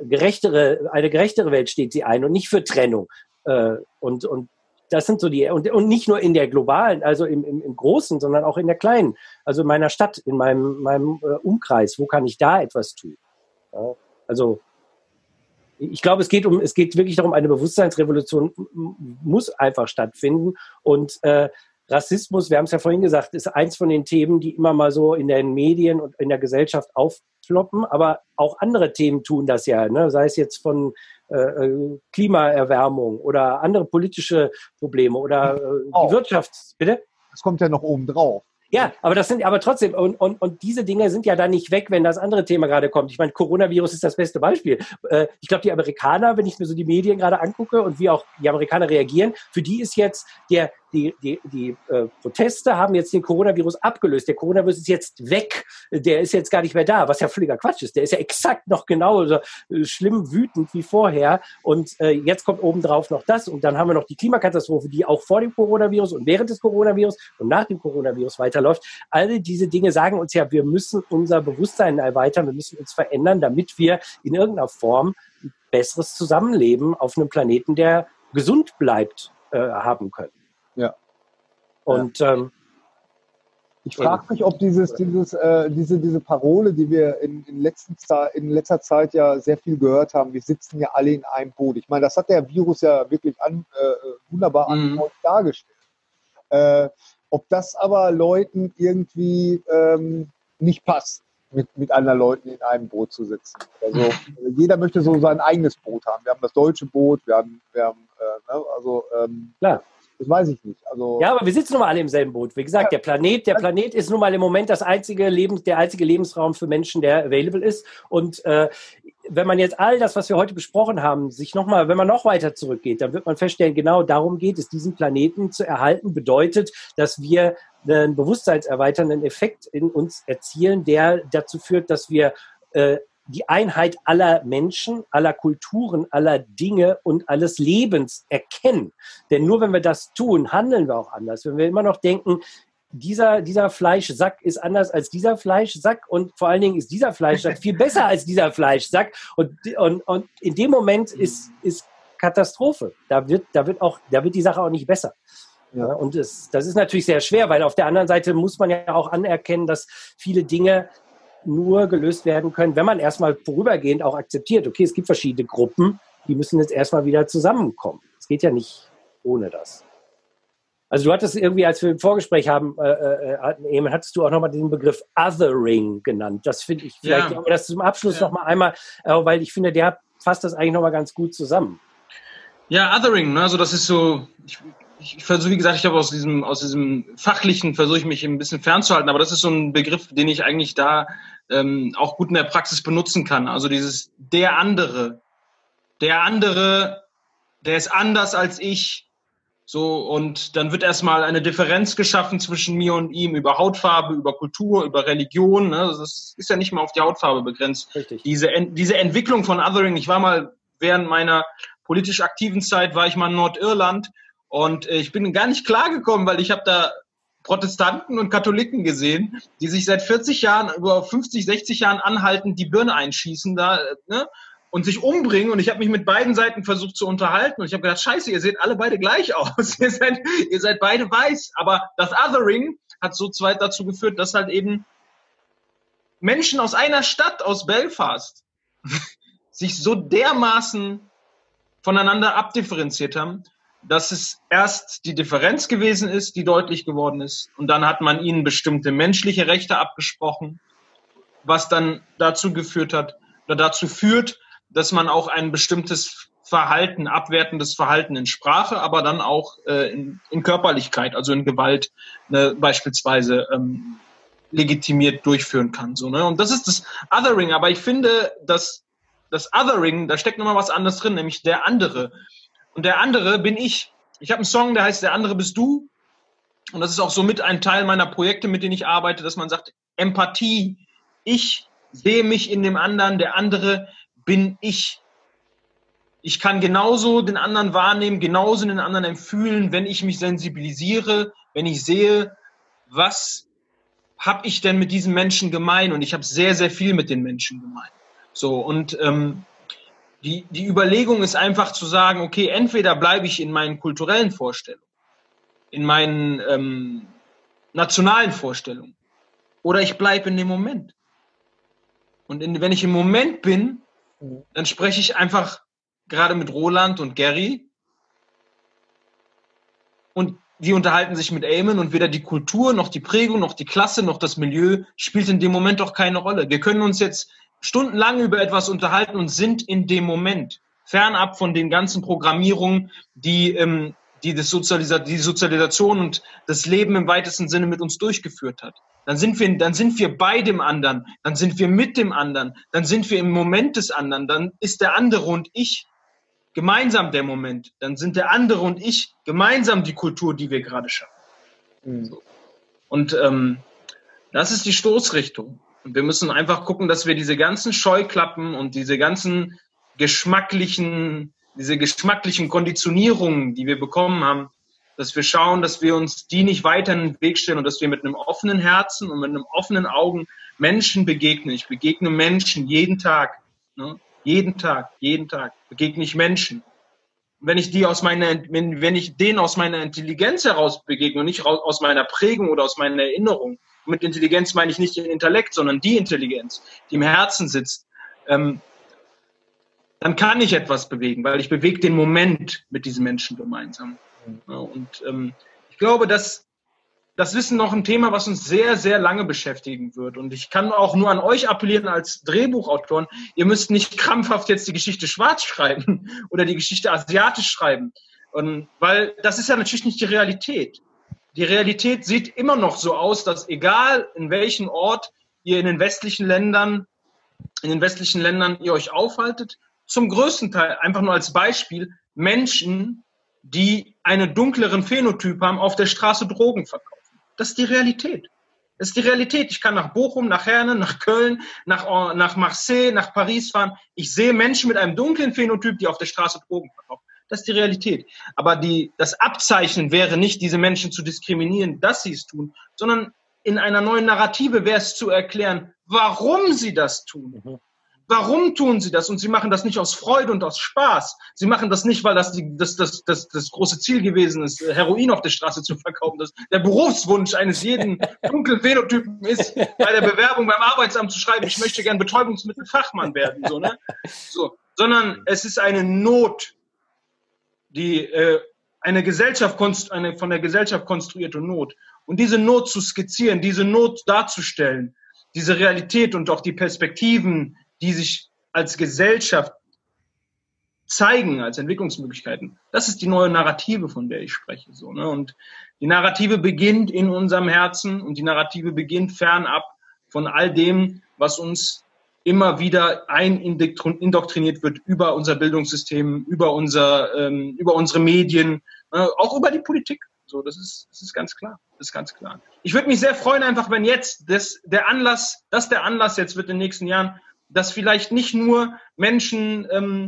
S1: gerechtere Welt steht sie ein und nicht für Trennung. Und das sind so und nicht nur in der globalen, also im Großen, sondern auch in der kleinen, also in meiner Stadt, in meinem Umkreis, wo kann ich da etwas tun? Ja, also ich glaube, es geht wirklich darum, eine Bewusstseinsrevolution muss einfach stattfinden und Rassismus, wir haben es ja vorhin gesagt, ist eins von den Themen, die immer mal so in den Medien und in der Gesellschaft aufploppen, aber auch andere Themen tun das ja, ne? Sei es jetzt von Klimaerwärmung oder andere politische Probleme oder die Wirtschaft, bitte?
S2: Das kommt ja noch oben drauf.
S1: Ja, aber trotzdem, und diese Dinge sind ja dann nicht weg, wenn das andere Thema gerade kommt. Ich meine, Coronavirus ist das beste Beispiel. Ich glaube, die Amerikaner, wenn ich mir so die Medien gerade angucke und wie auch die Amerikaner reagieren, für die ist jetzt der die Proteste haben jetzt den Coronavirus abgelöst. Der Coronavirus ist jetzt weg. Der ist jetzt gar nicht mehr da, was ja völliger Quatsch ist. Der ist ja exakt noch genauso schlimm wütend wie vorher. Und jetzt kommt obendrauf noch das. Und dann haben wir noch die Klimakatastrophe, die auch vor dem Coronavirus und während des Coronavirus und nach dem Coronavirus weiterläuft. Alle diese Dinge sagen uns ja, wir müssen unser Bewusstsein erweitern, wir müssen uns verändern, damit wir in irgendeiner Form ein besseres Zusammenleben auf einem Planeten, der gesund bleibt, haben können.
S2: Ja.
S1: Und
S2: ich frage mich, ob diese Parole, die wir in letzter Zeit ja sehr viel gehört haben, wir sitzen ja alle in einem Boot. Ich meine, das hat der Virus ja wirklich wunderbar dargestellt. Ob das aber Leuten irgendwie nicht passt, mit anderen Leuten in einem Boot zu sitzen. Also jeder möchte so sein eigenes Boot haben. Wir haben das deutsche Boot, wir haben
S1: klar.
S2: Das weiß ich nicht. Also,
S1: ja, aber wir sitzen nun mal alle im selben Boot. Wie gesagt, der Planet ist nun mal im Moment der einzige Lebensraum für Menschen, der available ist. Und wenn man jetzt all das, was wir heute besprochen haben, wenn man noch weiter zurückgeht, dann wird man feststellen, genau darum geht es, diesen Planeten zu erhalten, bedeutet, dass wir einen bewusstseinserweiternden Effekt in uns erzielen, der dazu führt, dass wir die Einheit aller Menschen, aller Kulturen, aller Dinge und alles Lebens erkennen. Denn nur wenn wir das tun, handeln wir auch anders. Wenn wir immer noch denken, dieser Fleischsack ist anders als dieser Fleischsack und vor allen Dingen ist dieser Fleischsack viel besser als dieser Fleischsack und in dem Moment ist Katastrophe. Da wird die Sache auch nicht besser. Ja, und das ist natürlich sehr schwer, weil auf der anderen Seite muss man ja auch anerkennen, dass viele Dinge nur gelöst werden können, wenn man erstmal vorübergehend auch akzeptiert, okay, es gibt verschiedene Gruppen, die müssen jetzt erstmal wieder zusammenkommen. Es geht ja nicht ohne das. Also du hattest irgendwie, als wir im Vorgespräch hattest du auch nochmal den Begriff Othering genannt. Das finde ich vielleicht, das zum Abschluss noch mal einmal, weil ich finde, der fasst das eigentlich nochmal ganz gut zusammen.
S3: Ja, Othering, ne? Also das ist so, ich versuche, wie gesagt, ich habe aus diesem Fachlichen versuche ich mich ein bisschen fernzuhalten, aber das ist so ein Begriff, den ich eigentlich da auch gut in der Praxis benutzen kann. Also dieses der andere, der ist anders als ich. So, und dann wird erstmal eine Differenz geschaffen zwischen mir und ihm über Hautfarbe, über Kultur, über Religion. Ne? Das ist ja nicht mal auf die Hautfarbe begrenzt.
S1: Richtig.
S3: Diese Entwicklung von Othering, ich war mal während meiner politisch aktiven Zeit, war ich mal in Nordirland und ich bin gar nicht klargekommen, weil ich habe da Protestanten und Katholiken gesehen, die sich seit 40 Jahren, über 50, 60 Jahren anhalten, die Birne einschießen da, ne? Und sich umbringen. Und ich habe mich mit beiden Seiten versucht zu unterhalten. Und ich habe gedacht, scheiße, ihr seht alle beide gleich aus. ihr seid beide weiß. Aber das Othering hat so dazu geführt, dass halt eben Menschen aus einer Stadt, aus Belfast, sich so dermaßen voneinander abdifferenziert haben, dass es erst die Differenz gewesen ist, die deutlich geworden ist. Und dann hat man ihnen bestimmte menschliche Rechte abgesprochen, was dann dazu führt, dass man auch ein bestimmtes Verhalten, abwertendes Verhalten in Sprache, aber dann auch in Körperlichkeit, also in Gewalt beispielsweise legitimiert durchführen kann. So, ne? Und das ist das Othering. Aber ich finde, dass das Othering, da steckt nochmal was anderes drin, nämlich der andere. Und der andere bin ich. Ich habe einen Song, der heißt Der andere bist du. Und das ist auch so mit ein Teil meiner Projekte, mit denen ich arbeite, dass man sagt, Empathie. Ich sehe mich in dem anderen, der andere bin ich. Ich kann genauso den anderen wahrnehmen, genauso den anderen fühlen, wenn ich mich sensibilisiere, wenn ich sehe, was habe ich denn mit diesen Menschen gemein? Und ich habe sehr, sehr viel mit den Menschen gemein. So, und die Überlegung ist einfach zu sagen, okay, entweder bleibe ich in meinen kulturellen Vorstellungen, in meinen nationalen Vorstellungen, oder ich bleibe in dem Moment. Und wenn ich im Moment bin, dann spreche ich einfach gerade mit Roland und Gary und die unterhalten sich mit Eamon und weder die Kultur, noch die Prägung, noch die Klasse, noch das Milieu spielt in dem Moment doch keine Rolle. Wir können uns jetzt stundenlang über etwas unterhalten und sind in dem Moment, fernab von den ganzen Programmierungen, die die Sozialisation und das Leben im weitesten Sinne mit uns durchgeführt hat. Dann sind wir bei dem anderen, dann sind wir mit dem anderen, dann sind wir im Moment des anderen, dann ist der andere und ich gemeinsam der Moment. Dann sind der andere und ich gemeinsam die Kultur, die wir gerade schaffen. So. Und das ist die Stoßrichtung. Und wir müssen einfach gucken, dass wir diese ganzen Scheuklappen und diese ganzen geschmacklichen Konditionierungen, die wir bekommen haben, dass wir schauen, dass wir uns die nicht weiter in den Weg stellen und dass wir mit einem offenen Herzen und mit einem offenen Augen Menschen begegnen. Ich begegne Menschen jeden Tag. Ne? Jeden Tag begegne ich Menschen. Und wenn ich denen aus meiner Intelligenz heraus begegne und nicht aus meiner Prägung oder aus meiner Erinnerung, und mit Intelligenz meine ich nicht den Intellekt, sondern die Intelligenz, die im Herzen sitzt, dann kann ich etwas bewegen, weil ich bewege den Moment mit diesen Menschen gemeinsam. Ja, und ich glaube, das ist noch ein Thema, was uns sehr, sehr lange beschäftigen wird. Und ich kann auch nur an euch appellieren als Drehbuchautoren, ihr müsst nicht krampfhaft jetzt die Geschichte schwarz schreiben oder die Geschichte asiatisch schreiben, weil das ist ja natürlich nicht die Realität. Die Realität sieht immer noch so aus, dass egal in welchem Ort ihr in den westlichen Ländern ihr euch aufhaltet, zum größten Teil, einfach nur als Beispiel, Menschen, die einen dunkleren Phänotyp haben, auf der Straße Drogen verkaufen. Das ist die Realität. Das ist die Realität. Ich kann nach Bochum, nach Herne, nach Köln, nach Marseille, nach Paris fahren. Ich sehe Menschen mit einem dunklen Phänotyp, die auf der Straße Drogen verkaufen. Das ist die Realität. Aber das Abzeichnen wäre nicht, diese Menschen zu diskriminieren, dass sie es tun, sondern in einer neuen Narrative wäre es zu erklären, warum sie das tun. Warum tun sie das? Und sie machen das nicht aus Freude und aus Spaß. Sie machen das nicht, weil das große Ziel gewesen ist, Heroin auf der Straße zu verkaufen. Das der Berufswunsch eines jeden dunklen Phänotypen ist, bei der Bewerbung beim Arbeitsamt zu schreiben, ich möchte gern Betäubungsmittelfachmann werden. Sondern es ist eine Not, die eine von der Gesellschaft konstruierte Not. Und diese Not zu skizzieren, diese Not darzustellen, diese Realität und auch die Perspektiven, die sich als Gesellschaft zeigen, als Entwicklungsmöglichkeiten. Das ist die neue Narrative, von der ich spreche. Und die Narrative beginnt in unserem Herzen und die Narrative beginnt fernab von all dem, was uns immer wieder indoktriniert wird über unser Bildungssystem, über unsere Medien, auch über die Politik. Das ist ganz klar. Das ist ganz klar. Ich würde mich sehr freuen, einfach wenn jetzt der Anlass jetzt wird in den nächsten Jahren, dass vielleicht nicht nur Menschen,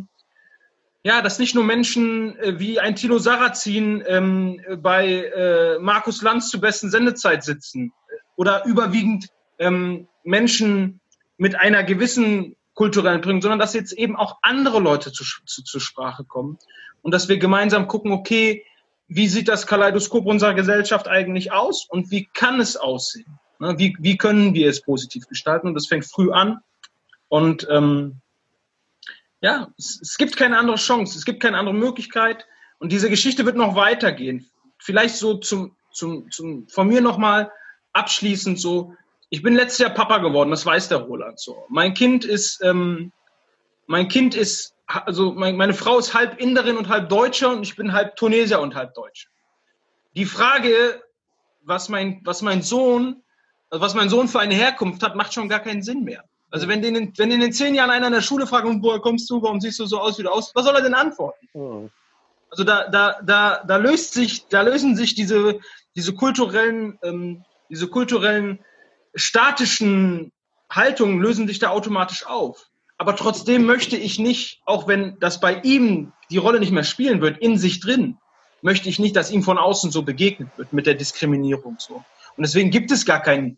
S3: wie ein Thilo Sarrazin bei Markus Lanz zur besten Sendezeit sitzen oder überwiegend Menschen mit einer gewissen kulturellen Prägung, sondern dass jetzt eben auch andere Leute zur Sprache kommen und dass wir gemeinsam gucken, okay, wie sieht das Kaleidoskop unserer Gesellschaft eigentlich aus und wie kann es aussehen? Wie können wir es positiv gestalten? Und das fängt früh an. Und es gibt keine andere Chance, es gibt keine andere Möglichkeit. Und diese Geschichte wird noch weitergehen. Vielleicht so von mir nochmal abschließend so, ich bin letztes Jahr Papa geworden, das weiß der Roland so. Meine Frau ist halb Inderin und halb Deutscher und ich bin halb Tunesier und halb Deutscher. Die Frage, was mein Sohn für eine Herkunft hat, macht schon gar keinen Sinn mehr. Also wenn den in 10 Jahren einer in der Schule fragt, woher kommst du, warum siehst du so aus, wie du aussiehst, was soll er denn antworten? Also da lösen sich diese kulturellen statischen Haltungen lösen sich da automatisch auf. Aber trotzdem möchte ich nicht, auch wenn das bei ihm die Rolle nicht mehr spielen wird, in sich drin, möchte ich nicht, dass ihm von außen so begegnet wird mit der Diskriminierung so. Und deswegen gibt es kein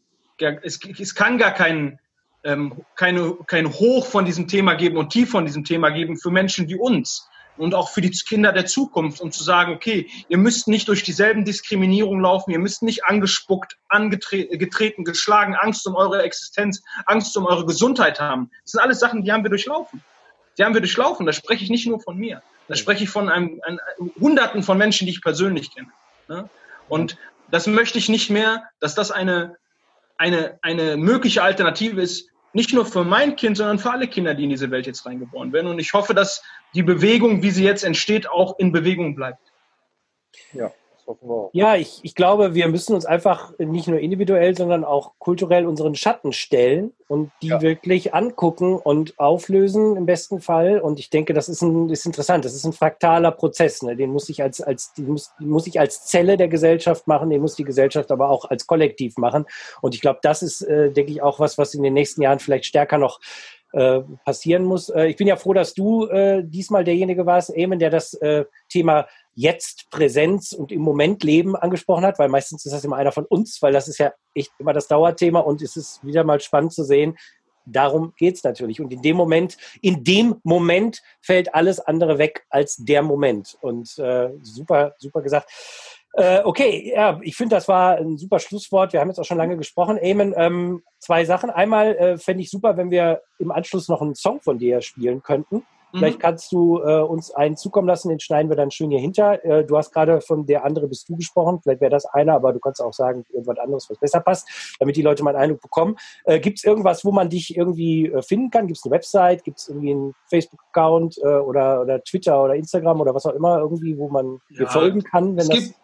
S3: Hoch von diesem Thema geben und Tief von diesem Thema geben für Menschen wie uns und auch für die Kinder der Zukunft, um zu sagen, okay, ihr müsst nicht durch dieselben Diskriminierungen laufen, ihr müsst nicht angespuckt, getreten, geschlagen, Angst um eure Existenz, Angst um eure Gesundheit haben. Das sind alles Sachen, die haben wir durchlaufen. Da spreche ich nicht nur von mir. Da spreche ich von Hunderten von Menschen, die ich persönlich kenne. Und das möchte ich nicht mehr, dass das eine mögliche Alternative ist, nicht nur für mein Kind, sondern für alle Kinder, die in diese Welt jetzt reingeboren werden. Und ich hoffe, dass die Bewegung, wie sie jetzt entsteht, auch in Bewegung bleibt.
S2: Ja, hoffen wir auch.
S1: Ja, ich glaube, wir müssen uns einfach nicht nur individuell, sondern auch kulturell unseren Schatten stellen und die wirklich angucken und auflösen im besten Fall. Und ich denke, das ist interessant. Das ist ein fraktaler Prozess. Ne? Den muss ich muss ich als Zelle der Gesellschaft machen, den muss die Gesellschaft aber auch als Kollektiv machen. Und ich glaube, das ist, denke ich, auch was in den nächsten Jahren vielleicht stärker noch passieren muss. Ich bin ja froh, dass du diesmal derjenige warst, Eamon, der das Thema Jetzt, Präsenz und im Moment Leben angesprochen hat, weil meistens ist das immer einer von uns, weil das ist ja echt immer das Dauerthema und es ist wieder mal spannend zu sehen, darum geht's natürlich. Und in dem Moment fällt alles andere weg als der Moment. Und super, super gesagt. Okay, ja, ich finde, das war ein super Schlusswort. Wir haben jetzt auch schon lange gesprochen. Eamon, 2 Sachen. Einmal fände ich super, wenn wir im Anschluss noch einen Song von dir spielen könnten. Vielleicht kannst du uns einen zukommen lassen, den schneiden wir dann schön hier hinter. Du hast gerade von Der andere bist du gesprochen. Vielleicht wäre das einer, aber du kannst auch sagen, irgendwas anderes, was besser passt, damit die Leute mal einen Eindruck bekommen. Gibt es irgendwas, wo man dich irgendwie finden kann? Gibt es eine Website? Gibt es irgendwie einen Facebook-Account oder Twitter oder Instagram oder was auch immer, irgendwie, wo man dir folgen kann?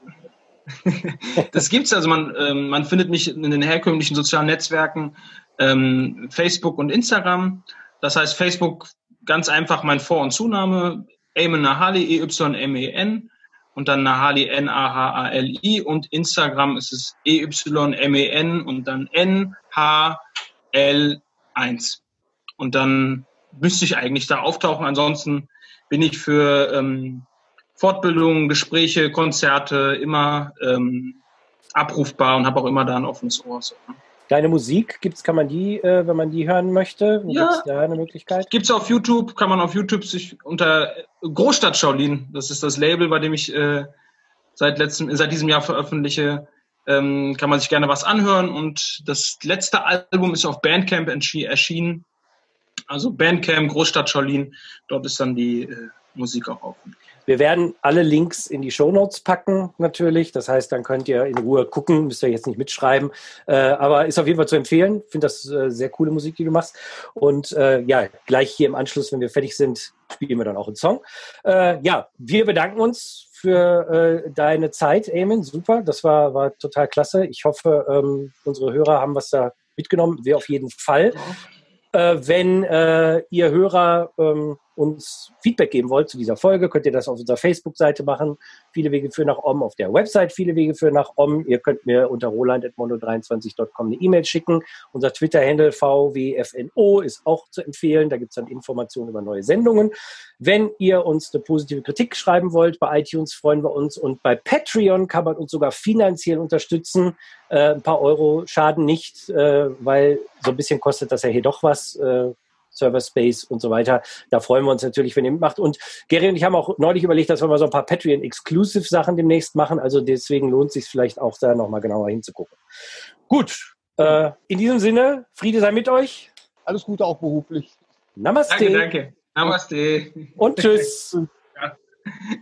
S3: Das gibt's. Also man findet mich in den herkömmlichen sozialen Netzwerken, Facebook und Instagram. Das heißt, Facebook ganz einfach mein Vor- und Zunahme, Eamon Nahali, EYMEN und dann Nahali, Nahali, und Instagram ist es EYMEN und dann NHL1. Und dann müsste ich eigentlich da auftauchen. Ansonsten bin ich für Fortbildungen, Gespräche, Konzerte immer abrufbar und habe auch immer da ein offenes Ohr. So.
S1: Deine Musik, kann man die, wenn man die hören möchte?
S3: Ja.
S1: Gibt es da eine Möglichkeit?
S3: Gibt's auf YouTube, kann man auf YouTube sich unter Großstadt Shaolin, das ist das Label, bei dem ich seit diesem Jahr veröffentliche, kann man sich gerne was anhören. Und das letzte Album ist auf Bandcamp erschienen. Also Bandcamp, Großstadt Shaolin, dort ist dann die Musik auch auf.
S1: Wir werden alle Links in die Shownotes packen, natürlich. Das heißt, dann könnt ihr in Ruhe gucken, müsst ihr jetzt nicht mitschreiben. Aber ist auf jeden Fall zu empfehlen. Ich finde das sehr coole Musik, die du machst. Und gleich hier im Anschluss, wenn wir fertig sind, spielen wir dann auch einen Song. Wir bedanken uns für deine Zeit, Eamon. Super, das war total klasse. Ich hoffe, unsere Hörer haben was da mitgenommen. Wir auf jeden Fall. Wenn ihr Hörer uns Feedback geben wollt zu dieser Folge, könnt ihr das auf unserer Facebook-Seite machen. Viele Wege führen nach Om, auf der Website Viele Wege führen nach Om. Ihr könnt mir unter roland@mondo23.com eine E-Mail schicken. Unser Twitter-Handle VWFNO ist auch zu empfehlen. Da gibt es dann Informationen über neue Sendungen. Wenn ihr uns eine positive Kritik schreiben wollt, bei iTunes freuen wir uns. Und bei Patreon kann man uns sogar finanziell unterstützen. Ein paar Euro schaden nicht, weil so ein bisschen kostet das ja hier doch was. Server Space und so weiter. Da freuen wir uns natürlich, wenn ihr mitmacht. Und Gary und ich haben auch neulich überlegt, dass wir mal so ein paar Patreon-Exclusive-Sachen demnächst machen. Also deswegen lohnt es sich vielleicht auch da nochmal genauer hinzugucken. Gut, in diesem Sinne, Friede sei mit euch.
S2: Alles Gute auch beruflich.
S1: Namaste.
S3: Danke. Namaste.
S1: Und tschüss.
S3: Ja.